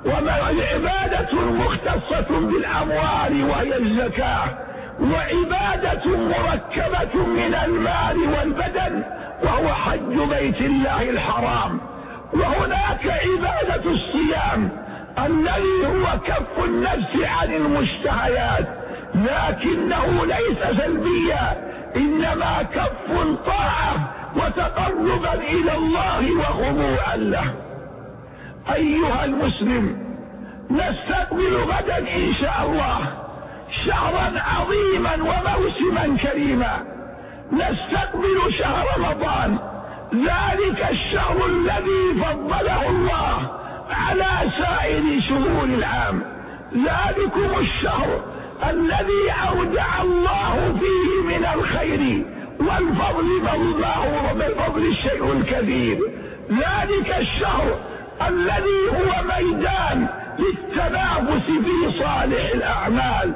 وعبادة مختصة بالأموال وهي الزكاة، وعبادة مركبة من المال والبدن وهو حج بيت الله الحرام. وهناك عبادة الصيام الذي هو كف النفس عن المشتهيات، لكنه ليس سلبيا، إنما كف طاعة وتقربا إلى الله وخضوعا له. أيها المسلم، نستقبل غدا إن شاء الله شهرا عظيما وموسما كريما، نستقبل شهر رمضان، ذلك الشهر الذي فضله الله على سائر شهور العام، ذلكم الشهر الذي أودع الله فيه من الخير والفضل والله بالفضل الشيء الكثير، ذلك الشهر الذي هو ميدان للتنافس في صالح الأعمال.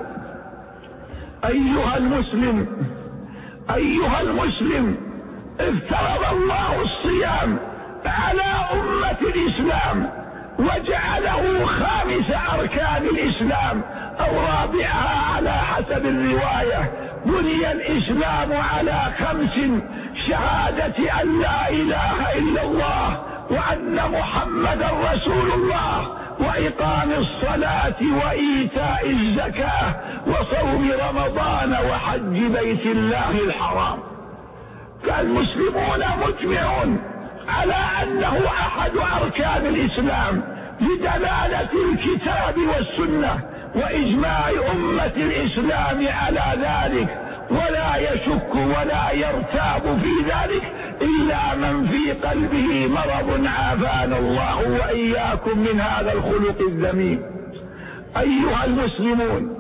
أيها المسلم أيها المسلم افترض الله الصيام على أمة الإسلام وجعله خامس أركان الإسلام أو رابعها على حسب الرواية. بني الإسلام على خمس: شهادة أن لا إله إلا الله وأن محمدا رسول الله، وإقام الصلاة وإيتاء الزكاة وصوم رمضان وحج بيت الله الحرام. فالمسلمون مجمعون على أنه أحد أركان الإسلام لدلالة الكتاب والسنة وإجماع أمة الإسلام على ذلك، ولا يشك ولا يرتاب في ذلك إلا من في قلبه مرض عافانا الله وإياكم من هذا الخلق الذميم. أيها المسلمون،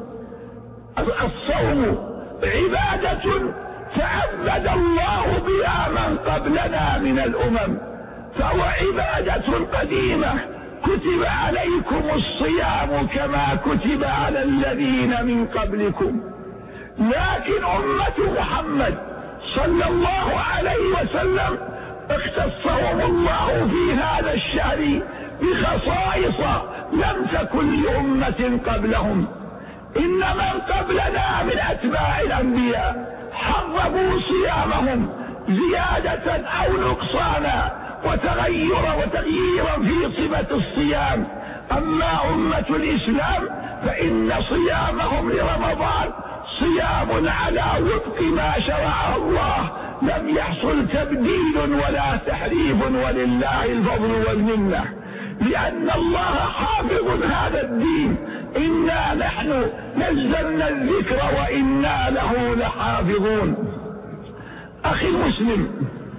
الصوم عبادة تعبد الله بها من قبلنا من الأمم، فهو عبادة قديمة كتب عليكم الصيام كما كتب على الذين من قبلكم. لكن أمة محمد صلى الله عليه وسلم اختصهم الله في هذا الشهر بخصائص لم تكن لأمة قبلهم. إن من قبلنا من أتباع الأنبياء حرموا صيامهم زيادة أو نقصانا وتغيرا وتغييرا في صفة الصيام. أما أمة الإسلام فإن صيامهم لرمضان صيام على وفق ما شرعه الله، لم يحصل تبديل ولا تحريف، ولله الفضل والمنة، لأن الله حافظ هذا الدين. إنا نحن نزلنا الذكر وإنا له لحافظون. أخي المسلم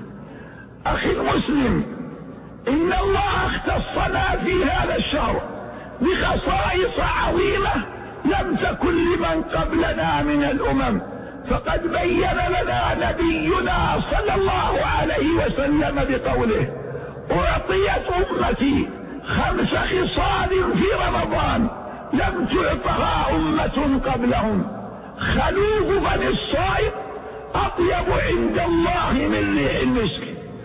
أخي المسلم إن الله اختصنا في هذا الشهر بخصائص عظيمة لم تكن لمن قبلنا من الأمم، فقد بين لنا نبينا صلى الله عليه وسلم بقوله: أعطيت أمتي خمس خصال في رمضان لم تعطها أمة قبلهم: خلوف فم الصائم أطيب عند الله من ريح المسك،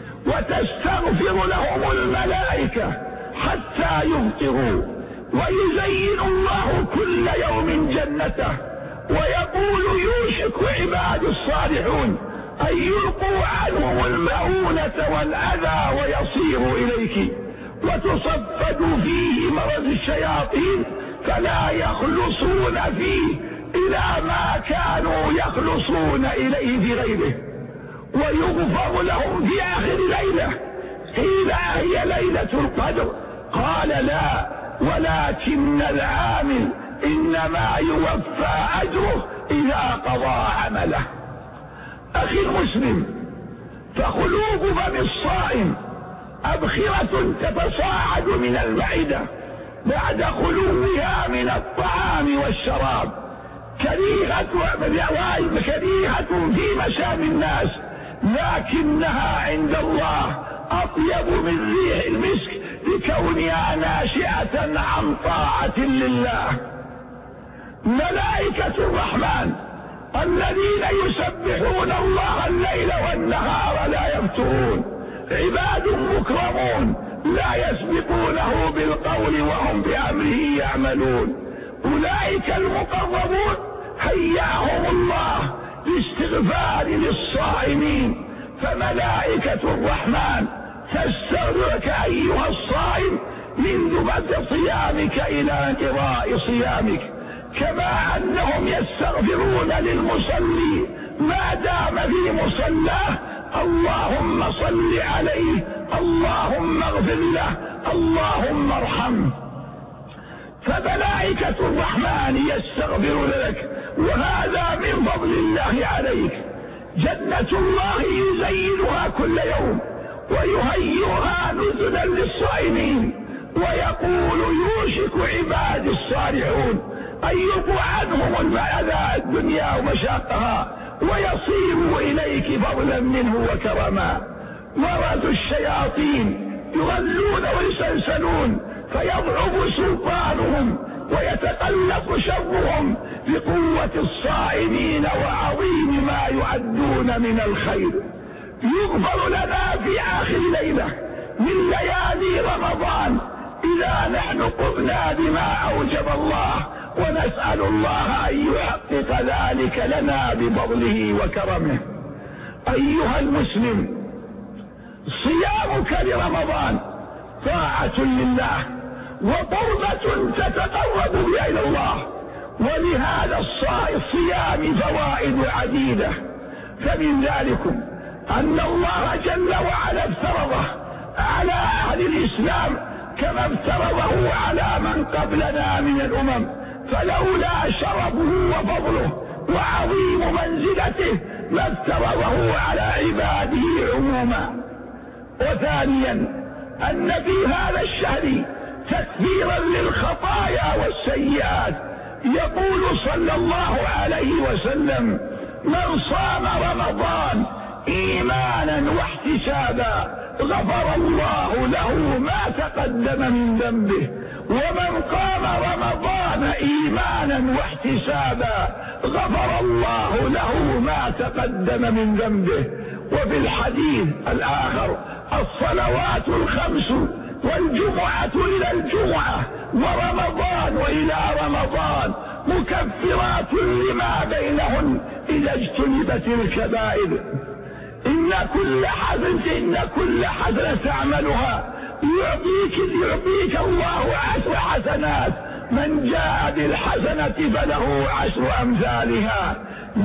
وتستغفر لهم الملائكة حتى يفطروا، ويزين الله كل يوم جنته، ويقول يوشك عباد الصالحون أن يلقوا عنهم المؤونة والأذى ويصيروا إليك، وتصفد فيه مرض الشياطين فلا يخلصون فيه إلى ما كانوا يخلصون إليه بغيره، ويغفر لهم في آخر ليلة. قيل هي ليلة القدر؟ قال لا، ولكن العامل إنما يوفى أجره إذا قضى عمله. أخي المسلم، فخلوف فم الصائم أبخرة تتصاعد من المعدة بعد خلوها من الطعام والشراب، كريهة كريهة في مشام الناس، لكنها عند الله أطيب من ريح المسك لكونها ناشئة عن طاعة لله. ملائكة الرحمن الذين يسبحون الله الليل والنهار لا يفترون، عباد مكرمون لا يسبقونه بالقول وهم بأمره يعملون. أولئك المقربون هياهم الله لاستغفار للصائمين، فملائكة الرحمن تستغفرك أيها الصائم منذ بدء صيامك إلى انقضاء صيامك، كما أنهم يستغفرون للمصلي ما دام في مصلاه: اللهم صل عليه، اللهم اغفر له، اللهم ارحمه، فملائكة الرحمن يستغفر لك، وهذا من فضل الله عليك. جنة الله يزينها كل يوم ويهيئها نزلا للصائمين، ويقول يوشك عبادي الصالحون أن يقوا عنهم الأذى الدنيا ومشاقها ويصيروا إليك فضلا منه وكرما. ورد الشياطين يغلون ويسلسلون فيضعف سلطانهم ويتقلص شرهم بقوة الصائمين وعظيم ما يعدون من الخير. يغفر لنا في آخر ليلة من ليالي رمضان إذا نحن قمنا بما أوجب الله، ونسأل الله أن يحقق ذلك لنا بفضله وكرمه. أيها المسلم، صيامك لرمضان طاعة لله وقربة تتقرب بها إلى الله، ولهذا الصيام فوائد عديدة. فمن ذلكم أن الله جل وعلا افترضه على أهل الإسلام كما افترضه على من قبلنا من الأمم، فلولا شرفه وفضله وعظيم منزلته ما افترضه على عباده عموما. وثانيا أن في هذا الشهر تكفيرا للخطايا والسيئات. يقول صلى الله عليه وسلم: من صام رمضان إيمانا واحتسابا غفر الله له ما تقدم من ذنبه، ومن قام رمضان إيمانا واحتسابا غفر الله له ما تقدم من ذنبه. وفي الحديث الآخر: الصلوات الخمس والجمعة إلى الجمعة ورمضان وإلى رمضان مكفرات لما بينهن إذا اجتنبت الكبائر. إن كل حسنة إن كل حسنة تعملها يعطيك يعطيك الله عشر حسنات، من جاء بالحسنة فله عشر أمثالها.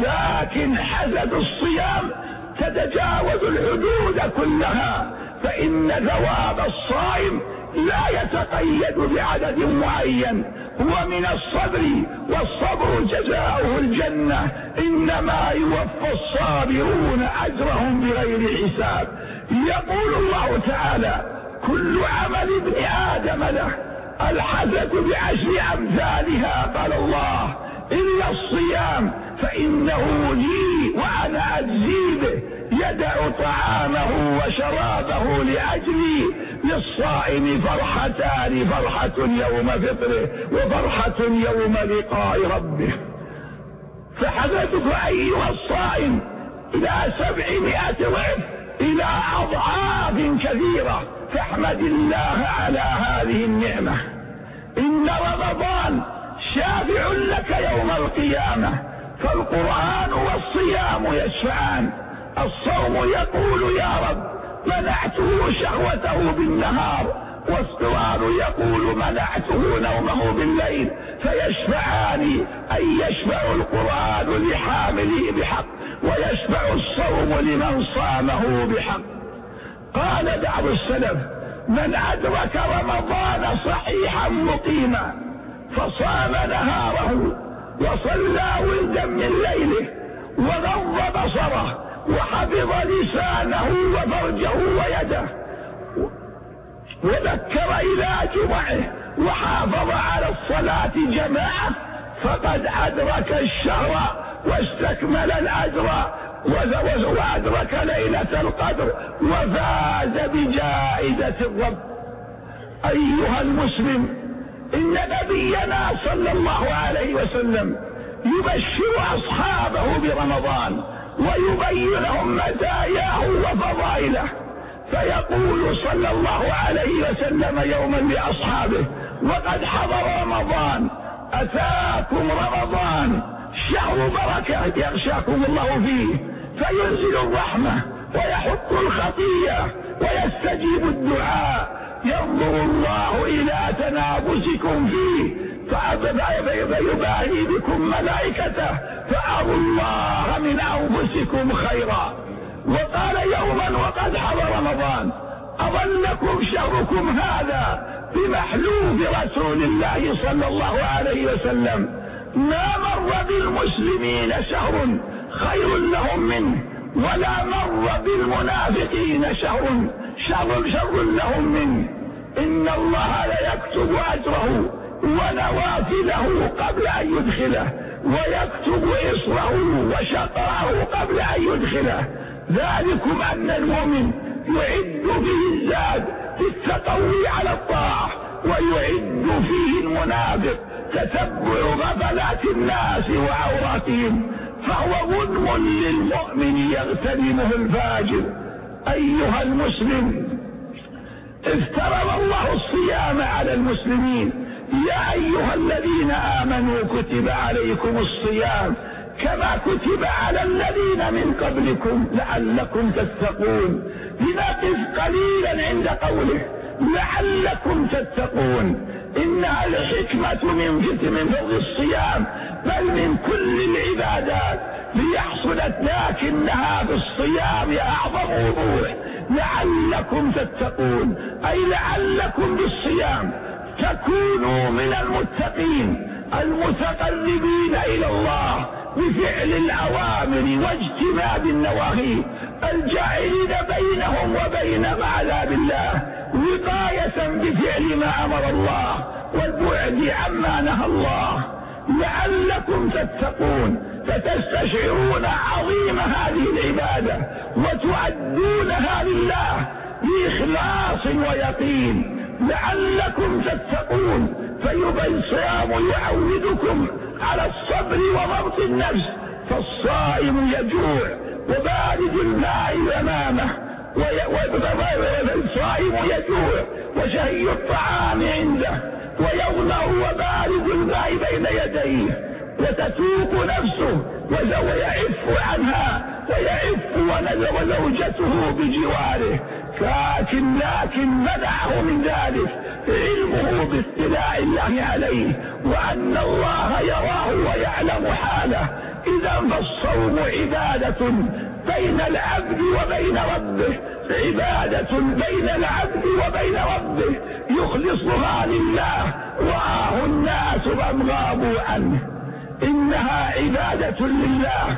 لكن حسد الصيام تتجاوز الحدود كلها، فإن ثواب الصائم لا يتقيد بعدد معين، هو من الصبر، والصبر جزاؤه الجنة، إنما يوفى الصابرون أجرهم بغير حساب. يقول الله تعالى: كل عمل ابن آدم له الحسنة بعشر أمثالها، قال الله: إلا الصيام فإنه لي وأنا أجزي به، يدع طعامه وشرابه لأجلي، للصائم فرحتان: فرحة يوم فطره وفرحة يوم لقاء ربه. فحدثك أيها الصائم إلى سبعمائة ضعف، إلى أضعاف كثيرة، فاحمد الله على هذه النعمة. إن رمضان شافع لك يوم القيامة، فالقرآن والصيام يشفعان. الصوم يقول: يا رب منعته شهوته بالنهار، والصيام يقول: منعته نومه بالليل، فيشفعان، أي يشفع القرآن لحامله بحق، ويشفع الصوم لمن صامه بحق. قال بعض السلف: من أدرك رمضان صحيحا مقيما فصام نهاره وصلى ولدا من ليله وغض بصره وحفظ لسانه وفرجه ويده وذكر إلى جمعه وحافظ على الصلاة جماعة، فقد أدرك الشهر واستكمل الأجر وأدرك ليلة القدر وفاز بجائزة الرب. أيها المسلم، إن نبينا صلى الله عليه وسلم يبشر أصحابه برمضان ويبين لهم مزاياه وفضائله، فيقول صلى الله عليه وسلم يوما لأصحابه وقد حضر رمضان: أتاكم رمضان شهر بركة يغشاكم الله فيه، فينزل الرحمة ويحط الخطيئة ويستجيب الدعاء، ينظر الله إلى تنافسكم فيه فيباهي بكم ملائكته، فأروا الله من أنفسكم خيرا. وقال يوما وقد حضر رمضان: أظلكم شهركم هذا بمحلوف رسول الله صلى الله عليه وسلم. ما مر بالمسلمين شهر خير لهم منه، ولا مر بالمنافقين شهر شر شر لهم منه. إن الله ليكتب أجره ونوافله قبل أن يدخله، ويكتب إصره وشقاه قبل أن يدخله. ذلكم أن المؤمن يعد فيه الزاد في التقوي على الطاعة، ويعد فيه المنافق تتبع غفلات الناس وعوراتهم، فهو غنم للمؤمن يغتنمه الفاجر. أيها المسلم، افترض الله الصيام على المسلمين. يا أيها الذين آمنوا كتب عليكم الصيام كما كتب على الذين من قبلكم لعلكم تتقون. لنقف قليلا عند قوله لعلكم تتقون. إنها الحكمة من من فضل الصيام بل من كل العبادات ليحصلت، لكنها بالصيام أعظم وضوح. لعلكم تتقون أي لعلكم بالصيام تكونوا من المتقين المتقربين إلى الله بفعل الأوامر واجتناب النواهي، الجاعلين بينهم وبين عذاب الله وقاية بفعل ما أمر الله والبعد عما نهى الله. لعلكم تتقون، فتستشعرون عظيم هذه العبادة وتؤدونها لله بإخلاص ويقين. لعلكم تتقون، فيبقى الصيام يعودكم على الصبر وضبط النفس، فالصائم يجوع وبارد الماء أمامه، والصائم يجوع وشهي الطعام عنده، ويظمأ وبارد الماء بين يديه، وتتوق نفسه ويعف عنها ويعف وزوجته بجواره. لكن لكن منعه من ذلك علمه باطلاع الله عليه، وأن الله يراه ويعلم حاله. إذا فالصوم عبادة بين العبد وبين ربه، عبادة بين العبد وبين ربه يخلصها لله، رآه الناس وهم غابوا عنه. إنها عبادة لله،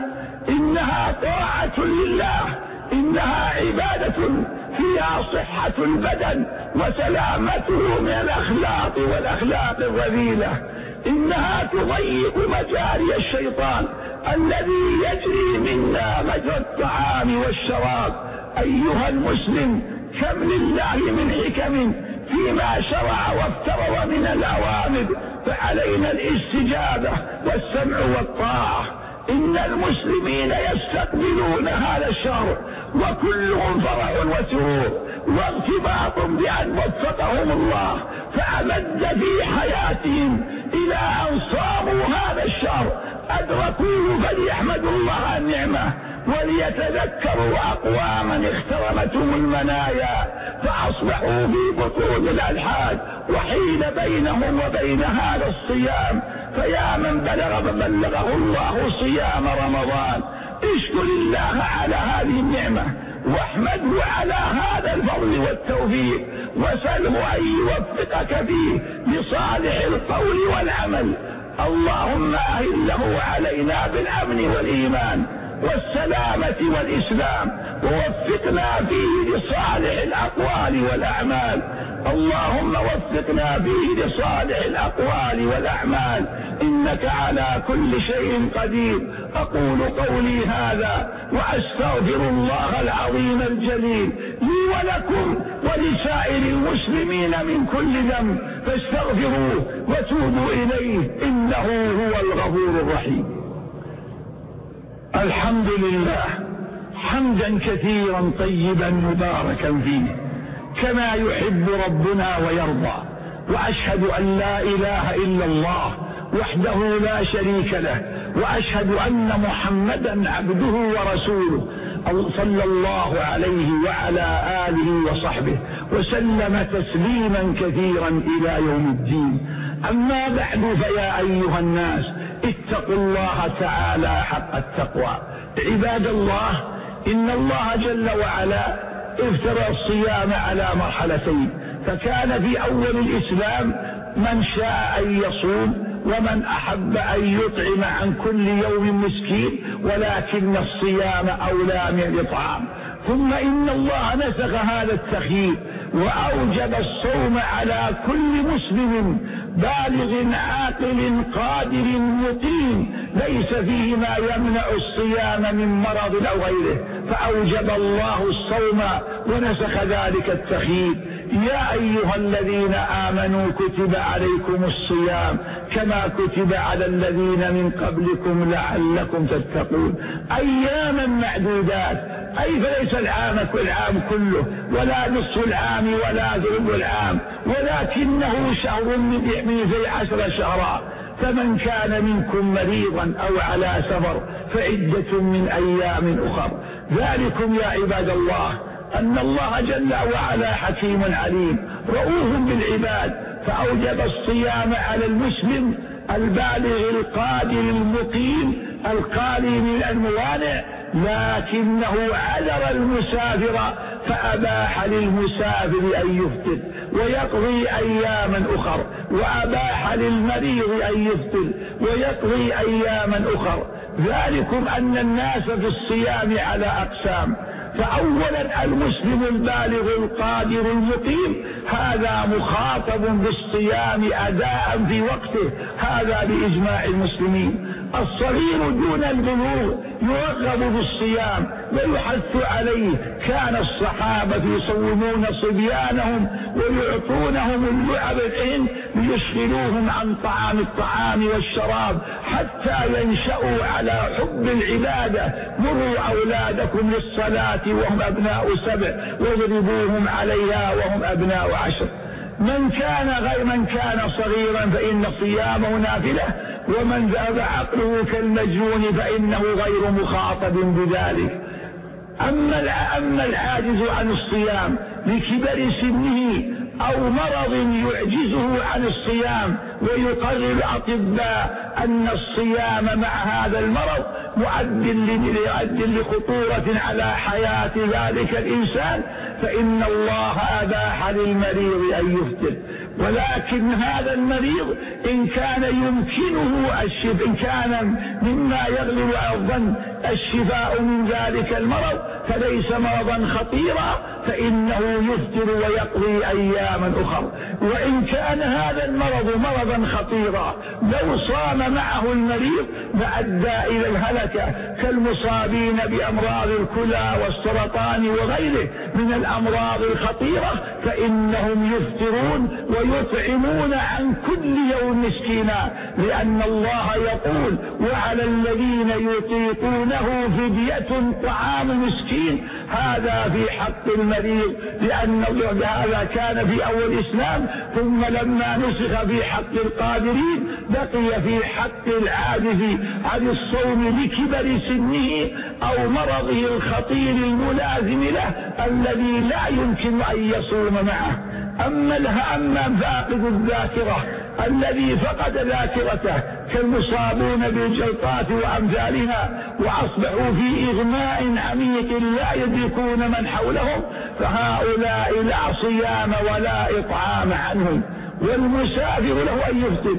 إنها طاعة لله، إنها عبادة فيها صحة البدن وسلامته من الأخلاق والأخلاق الرذيلة. إنها تضيق مجاري الشيطان الذي يجري منا مجرى الطعام والشراب. أيها المسلم، كم لله من حكم فيما شرع وافترض من الأوامر، فعلينا الاستجابة والسمع والطاعة. إن المسلمين يستقبلون هذا الشهر وكلهم فرح وسرور وارتباط بأن وفقهم الله فأمد في حياتهم إلى أن صاموا هذا الشهر أدركوه، فليحمدوا الله النعمة وليتذكروا أقواما اخترمتهم المنايا فأصبحوا في بطون الألحاد وحيل بينهم وبين هذا الصيام. فيا من بلغ بلغه الله صيام رمضان، اشكر الله على هذه النعمة واحمده على هذا الفضل والتوفيق، وسله أن يوفقك فيه لصالح القول والعمل. اللهم أهله علينا بالأمن والإيمان والسلامة والإسلام، ووفقنا فيه لصالح الأقوال والأعمال. اللهم وفقنا فيه لصالح الأقوال والأعمال، إنك على كل شيء قدير. أقول قولي هذا وأستغفر الله العظيم الجليل لي ولكم ولسائر المسلمين من كل ذنب، فاستغفروه وتوبوا إليه إنه هو الغفور الرحيم. الحمد لله حمدا كثيرا طيبا مباركا فيه كما يحب ربنا ويرضى، وأشهد أن لا إله إلا الله وحده لا شريك له، وأشهد أن محمدا عبده ورسوله صلى الله عليه وعلى آله وصحبه وسلم تسليما كثيرا إلى يوم الدين. أما بعد، فيا أيها الناس اتقوا الله تعالى حق التقوى. عباد الله، إن الله جل وعلا افترى الصيام على مرحلتين، فكان في أول الإسلام من شاء أن يصوم ومن أحب أن يطعم عن كل يوم مسكين، ولكن الصيام أولى من الإطعام. ثم إن الله نسخ هذا التخيير وأوجب الصوم على كل مسلم بالغ عاقل قادر مقيم ليس فيه ما يمنع الصيام من مرض أو غيره، فأوجب الله الصوم ونسخ ذلك التخيير. يا أيها الذين آمنوا كتب عليكم الصيام كما كتب على الذين من قبلكم لعلكم تتقون. أياما معدودات، أي فليس العام العام كله ولا نصف العام ولا ثلث العام، ولكنه شهر من ذي عشر شهرا. فمن كان منكم مريضا أو على سفر فعدة من أيام أخر. ذلكم يا عباد الله أن الله جل وعلا حكيم عليم رؤوف بالعباد، فأوجب الصيام على المسلم البالغ القادر المقيم القالي من الموانع، لكنه عذر المسافر فأباح للمسافر أن يفطر ويقضي أياما أخر، وأباح للمريض أن يفطر ويقضي أياما أخر. ذلكم أن الناس في الصيام على أقسام، فأولا المسلم البالغ القادر المقيم هذا مخاطب بالصيام أداء في وقته، هذا بإجماع المسلمين. الصغير دون البلوغ يرغب بالصيام ويحث عليه، كان الصحابة يصومون صبيانهم ويعطونهم اللعب العين ليشغلوهم عن طعام الطعام والشراب حتى ينشأوا على حب العبادة. مروا أولادكم للصلاة وهم أبناء سبع واضربوهم عليها وهم أبناء عشر. من كان غير من كان صغيرا فإن صيامه نافلة، ومن ذهب عقله كالمجنون فإنه غير مخاطب بذلك. أما أما العاجز عن الصيام لكبر سنه أو مرض يعجزه عن الصيام، ويقرر الأطباء أن الصيام مع هذا المرض مؤد لخطورة على حياة ذلك الإنسان، فإن الله أباح للمريض أن يفطر. ولكن هذا المريض إن كان يمكنه الشفاء، إن كان مما يغلب على الظن الشفاء من ذلك المرض فليس مرضا خطيرا، فإنه يفطر ويقضي أياما أخرى. وإن كان هذا المرض مرضا خطيرا لو صام معه المريض لأدى إلى الهلكة، كالمصابين بأمراض الكلى والسرطان وغيره من الأمراض الخطيرة، فإنهم يفطرون ويطعمون عن كل يوم مسكينا، لأن الله يقول وعلى الذين يطيقونه فدية طعام مسكين. هذا في حق المريض، لأن هذا كان في أول الإسلام، ثم لما نسخ في حق القادرين بقي في حق العاجز عن الصوم لكبر سنه أو مرضه الخطير الملازم له الذي لا يمكن أن يصوم معه. أما الهام فاقد الذاكرة الذي فقد ذاكرته كالمصابون بالجلطات وأمثالها وأصبحوا في إغماء عميق لا يدركون من حولهم، فهؤلاء لا صيام ولا إطعام عنهم. والمسافر له أن يفطر،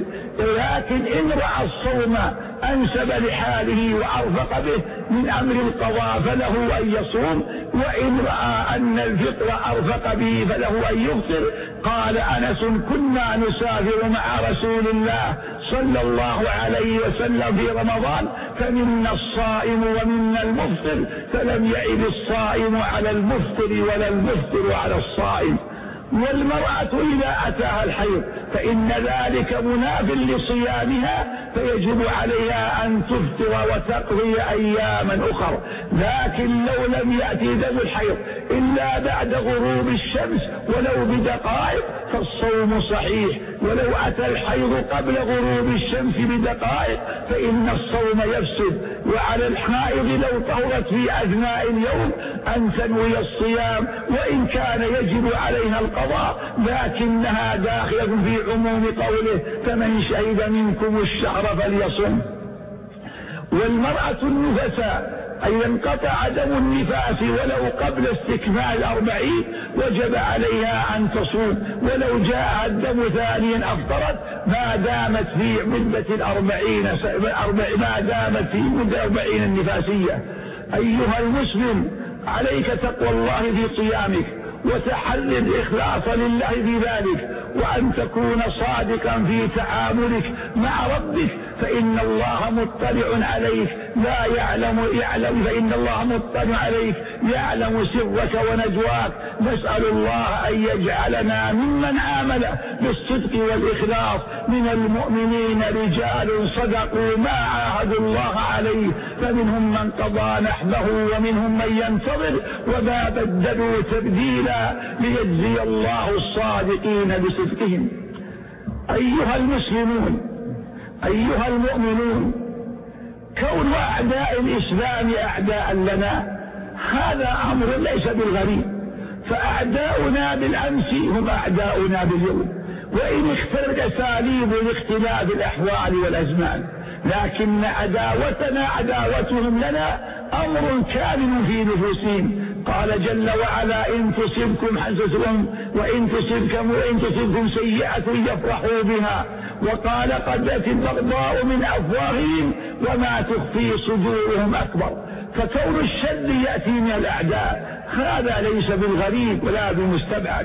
لكن إن رأى الصوم أنسب لحاله وأرفق به من أمر القضاء فله أن يصوم، وإن رأى أن الفطر أرفق به فله أن يفطر. قال أنس كنا نسافر مع رسول الله صلى الله عليه وسلم في رمضان فمنا الصائم ومنا المفطر، فلم يعب الصائم على المفطر ولا المفطر على الصائم. والمرأة إذا أتاها الحيض فإن ذلك مناف لصيامها، فيجب عليها أن تفطر وتقضي أياما أخرى. لكن لو لم يأتي دم الحيض إلا بعد غروب الشمس ولو بدقائق فالصوم صحيح، ولو أتى الحيض قبل غروب الشمس بدقائق فإن الصوم يفسد. وعلى الحائض لو طهرت في أثناء اليوم أن تنوي الصيام وإن كان يجب عليها القضاء، لكنها داخلة في عموم قوله فمن شهد منكم الشهر فليصم. والمرأة النفساء أي انقطع دم النفاس ولو قبل استكمال الأربعين وجب عليها أن تصوم، ولو جاء الدم ثانيا أفطرت ما دامت في مدة الأربعين ما دامت في مدة الأربعين النفاسية. أيها المسلم، عليك تقوى الله في صيامك وتحري الإخلاص لله في ذلك، وأن تكون صادقا في تعاملك مع ربك، فإن الله مطلع عليك لا يعلم يعلم فإن الله مطلع عليك يعلم سرك ونجواك. نسأل الله أن يجعلنا ممن عامل بالصدق والإخلاص من المؤمنين رجال صدقوا ما عاهدوا الله عليه، فمنهم من قضى نحبه ومنهم من ينتظر وما بدلوا تبديلا، ليجزي الله الصادقين بصدقهم. أيها المسلمون، أيها المؤمنون، كون أعداء الإسلام أعداء لنا هذا أمر ليس بالغريب، فأعداؤنا بالأمس هم أعداؤنا باليوم، وإن اختلفت أساليب لاختلاف الأحوال والأزمان، لكن عداوتنا عداوتهم لنا أمر كامل في نفوسهم. قال جل وعلا: إن تصبكم حسنة وإن تصبكم وإن تصبكم سيئة يفرحوا بها، وقال: قد أتت البغضاء من أفواههم وما تخفي صدورهم أكبر. فكون الشر يأتي من الأعداء هذا ليس بالغريب ولا بالمستبعد،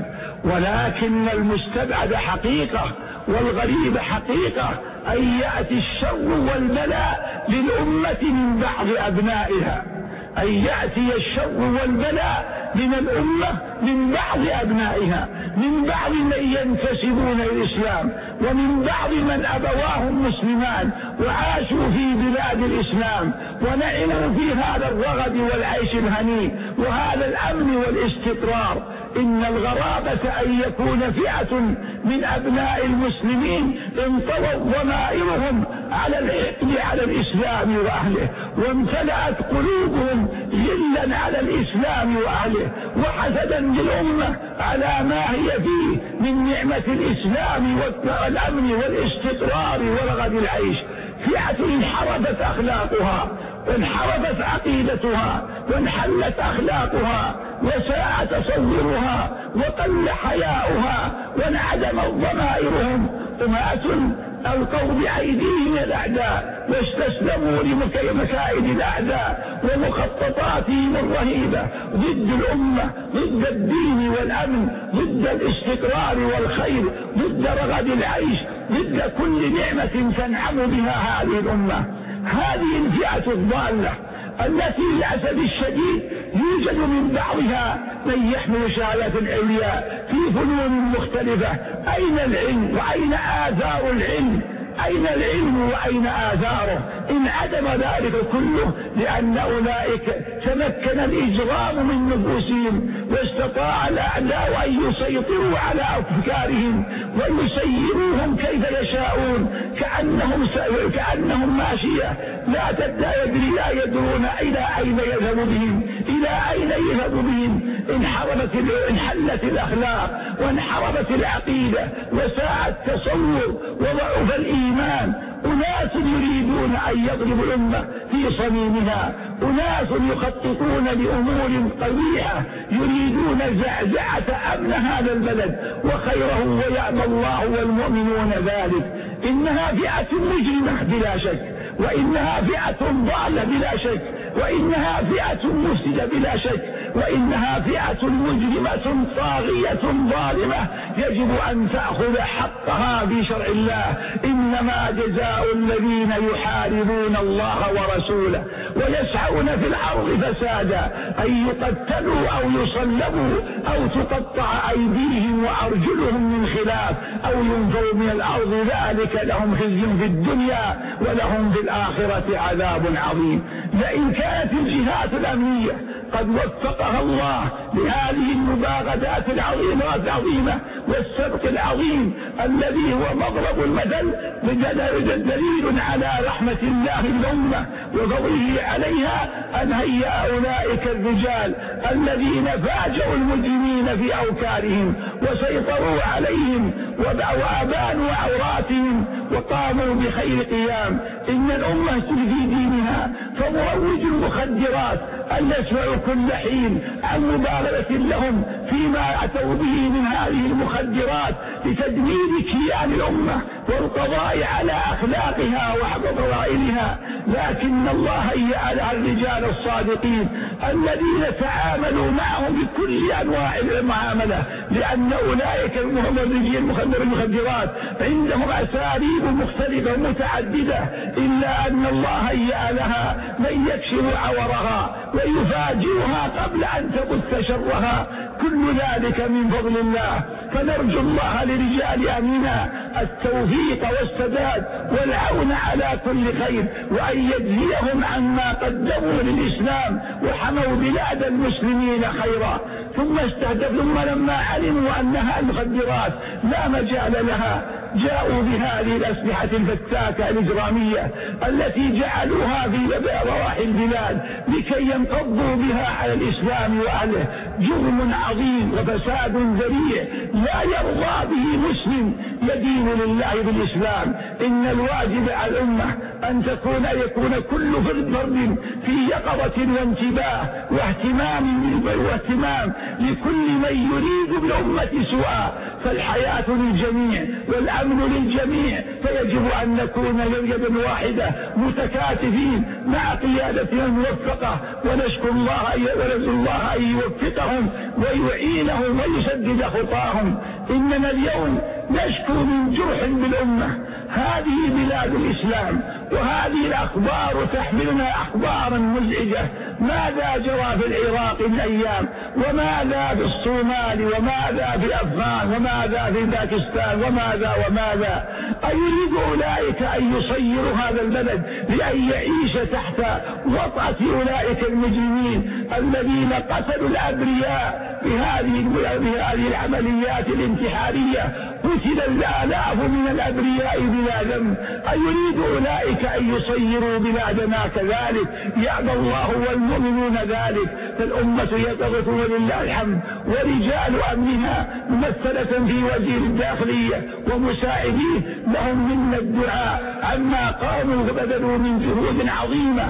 ولكن المستبعد حقيقة والغريب حقيقة أن يأتي الشر والبلاء للأمة من بعض أبنائها، أن يأتي الشر والبلاء من الأمة من بعض أبنائها، من بعض من ينتسبون الإسلام، ومن بعض من أبواهم مسلمان وعاشوا في بلاد الإسلام ونعموا في هذا الرغد والعيش الهنيء وهذا الأمن والاستقرار. إن الغرابة أن يكون فئة من أبناء المسلمين انطوت ضمائرهم على الحقد على الإسلام وأهله، وامتلأت قلوبهم غلا على الإسلام وأهله وحسدا للأمة على ما هي فيه من نعمة الإسلام والأمن والاستقرار ورغد العيش. فئة انحرفت أخلاقها وانحرفت عقيدتها وانحلت أخلاقها وساء تصورها وقل حياؤها وانعدمت ضمائرهم، أمات ألقوا بأيديهم الأعداء واستسلموا لمكائد الأعداء ومخططاتهم الرهيبة ضد الأمة، ضد الدين والأمن، ضد الاستقرار والخير، ضد رغد العيش، ضد كل نعمة تنعم بها هذه الأمة. هذه الفئة الضالة التي للأسف الشديد يوجد من بعضها من يحمل شهادات العليا في فنون مختلفة. أين العلم وأين آثار العلم؟ أين العلم وأين آثاره؟ إن عدم ذلك كله لأن أولئك تمكن الإجرام من نفوسهم واستطاع الأعداء أن يسيطروا على أفكارهم ويسيروهم كيف يشاءون كأنهم, كأنهم ماشية لا تدري لا يدرون إلى أين يذهب بهم إلى أين يذهب بهم. انحرفت انحلت الأخلاق وانحرفت العقيدة وساء التصور وضعف الإيمان. أناس يريدون أن يضربوا الأمة في صميمها، أناس يخططون لأمور قبيحة يريدون زعزعة أمن هذا البلد وخيره، ويأبى الله والمؤمنون ذلك. إنها فئة مجرمة بلا شك، وإنها فئة ضالة بلا شك، وإنها فئة مفسدة بلا شك، وإنها فئة مجرمة طاغية ظالمة يجب أن تأخذ حقها في شرع الله. إنما جزاء الذين يحاربون الله ورسوله ويسعون في الأرض فسادا أن يقتلوا أو يصلبوا أو تقطع أيديهم وأرجلهم من خلاف أو ينفوا من الأرض، ذلك لهم خزي في الدنيا ولهم في الآخرة عذاب عظيم. لئن كانت الجهات الأمنية قد وفقها الله لهذه المباغتات العظيمة العظيمة والسبق العظيم الذي هو مضرب المثل، دليل على رحمة الله للأمة وفضله عليها أن هيأ أولئك الرجال الذين فاجأوا المجرمين في أوكارهم وسيطروا عليهم وأبانوا عوراتهم وقاموا بخير قيام. إن الأمة في دينها فمروج المخدرات أن يسمعوا كل حين عن مبالغة لهم فيما أتوا به من هذه المخدرات لتدمير كيان الأمة والقضاء على أخلاقها وفضائلها. لكن الله هيأ لها الرجال الصادقين الذين تعاملوا معهم بكل أنواع المعاملة، لأن أولئك المخدرات عندهم أساليب مختلفة متعددة، إلا أن الله هيأ لها من يكشف عورها ويفاجئها قبل أن تبث شرها. كل ذلك من فضل الله، فنرجو الله لرجال أمننا التوفيق والسداد والعون على كل خير، وأن يجزيهم عما قدموا للإسلام وحموا بلاد المسلمين خيرا. ثم استهدف ثم لما علموا أنها المخدرات لا مجال لها جاءوا بهذه الأسلحة الفتاكة الإجرامية التي جعلوها في رواحي البلاد لكي ينقضوا بها على الإسلام وأهله. جرم عظيم وفساد ذريع لا يرضى به مسلم يدين لله بالإسلام. إن الواجب على الأمة أن تكون يكون كل فرد في يقظة وانتباه واهتمام واهتمام لكل من يريد بالأمة سوءا، فالحياة للجميع والأمن للجميع، فيجب أن نكون يدا واحدة متكاتفين مع قيادتنا الموفقة، ونشكر الله ونرجو الله أن يوفقهم ويعينهم ويسدد خطاهم. إننا اليوم نشكو من جرح بالأمة. هذه بلاد الإسلام وهذه الأخبار تحملنا أخبارا مزعجة. ماذا جرى في العراق من أيام، وماذا في الصومال، وماذا في أفغان، وماذا في باكستان، وماذا وماذا. أيريد أولئك أن يصيروا هذا البلد لأن يعيش تحت وطأة أولئك المجرمين الذين قتلوا الأبرياء بهذه بهذه العمليات الانتحارية؟ قتل الآلاف من الأبرياء بلا ذنب. أيريد أولئك أن يصيروا بلادنا كذلك؟ يأبى الله والمؤمنون ذلك. فالأمة يقظة ولله الحمد، ورجال أمنها ممثلة في وزير الداخلية ومساعديه لهم منا الدعاء عما قاموا وبذلوا من جهود عظيمة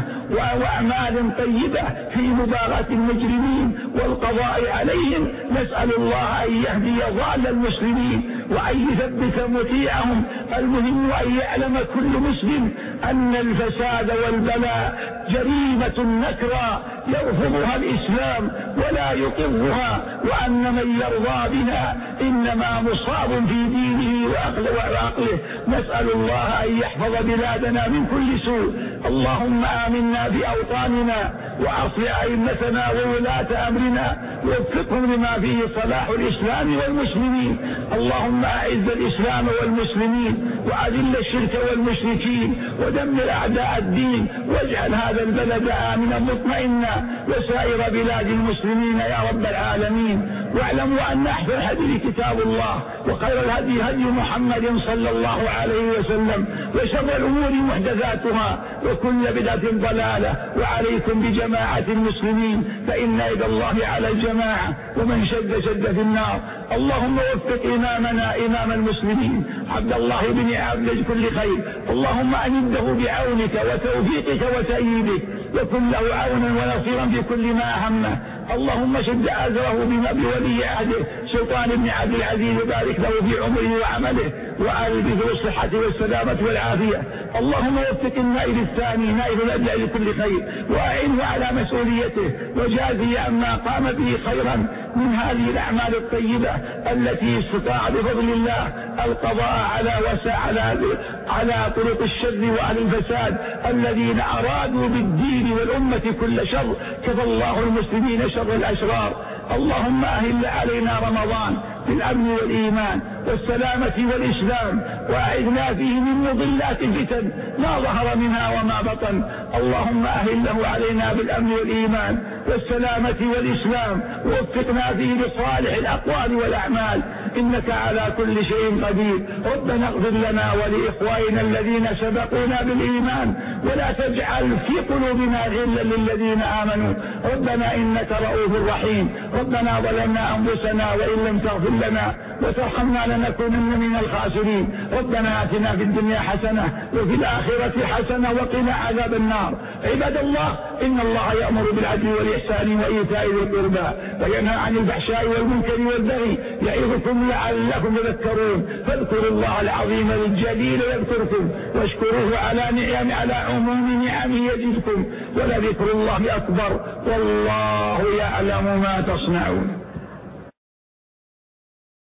وأعمال طيبة في مباغاة المجرمين والقضاء عليهم. نسأل الله أن يهدي ضال المسلمين وأن يثبت مطيعهم. المهم أن يعلم كل مسلم أن الفساد والبلاء جريمة نكرة يرفضها الإسلام ولا يقرها، وأن من يرضى بها إنما مصاب في دينه وعقله. نسأل الله أن يحفظ بلادنا من كل سوء. اللهم آمنا في أوطاننا وأصلح أئمتنا وولاة أمرنا ووفقهم لما فيه صلاح الإسلام والمسلمين. اللهم أعز الإسلام والمسلمين وأذل الشرك والمشركين ودمر أعداء الدين، واجعل هذا البلد آمنا مطمئنا وسائر بلاد المسلمين يا رب العالمين. واعلموا أن أحسن الهدي كتاب الله، وخير الهدي هدي محمد صلى الله عليه وسلم، وشر الأمور محدثاتها، وكل بدعة ضلالة. وعليكم بجماعة المسلمين، فإن يد الله على الجماعة، ومن شد شد في النار. اللهم وفق إمامنا إمام المسلمين عبد الله بن عبد كل خير. اللهم أمده بعونك وتوفيقك وتأييدك، وكن له عونا ونصيرا في كل ما همه. اللهم شد أزره بما بولي عهده سلطان بن عبد العزيز، وبارك له في عمره وعمله وآله بالصحة والسلامة والعافية. اللهم وفق النائب الثاني نائب الأدلع لكل خير، وأعنه على مسؤوليته، وجازي عما قام به خيرا من هذه الأعمال الطيبة التي استطاع بفضل الله القضاء على وسع على, على طرق الشر وأهل الفساد الذين أرادوا بالدين والأمة كل شر. كفى الله المسلمين شر الأشرار. اللهم أهل علينا رمضان بالأمن والإيمان والسلامة والإسلام، وأعذنا فيه من مضلات الفتن ما ظهر منها وما بطن. اللهم أهله علينا بالأمن والإيمان والسلامة والإسلام، ووفقنا فيه لصالح الأقوال والأعمال، إنك على كل شيء قدير. ربنا اغفر لنا ولإخواننا الذين سبقونا بالإيمان، ولا تجعل في قلوبنا غلا للذين آمنوا، ربنا إنك رؤوف رحيم. ربنا ظلمنا أنفسنا وإن لم تغفر لنا وترحمنا لنكونن من الخاسرين. ربنا آتنا في الدنيا حسنة وفي الآخرة حسنة وقنا عذاب النار. عباد الله، إن الله يأمر بالعدل والإحسان وإيتاء ذي القربى وينهى عن الفحشاء والمنكر والبغي يعظكم لعلكم تذكرون. فاذكروا الله العظيم الجليل يذكركم، واشكروه على نعم على عموم نعمه يزدكم، ولذكر الله أكبر، والله يعلم ما تصنعون.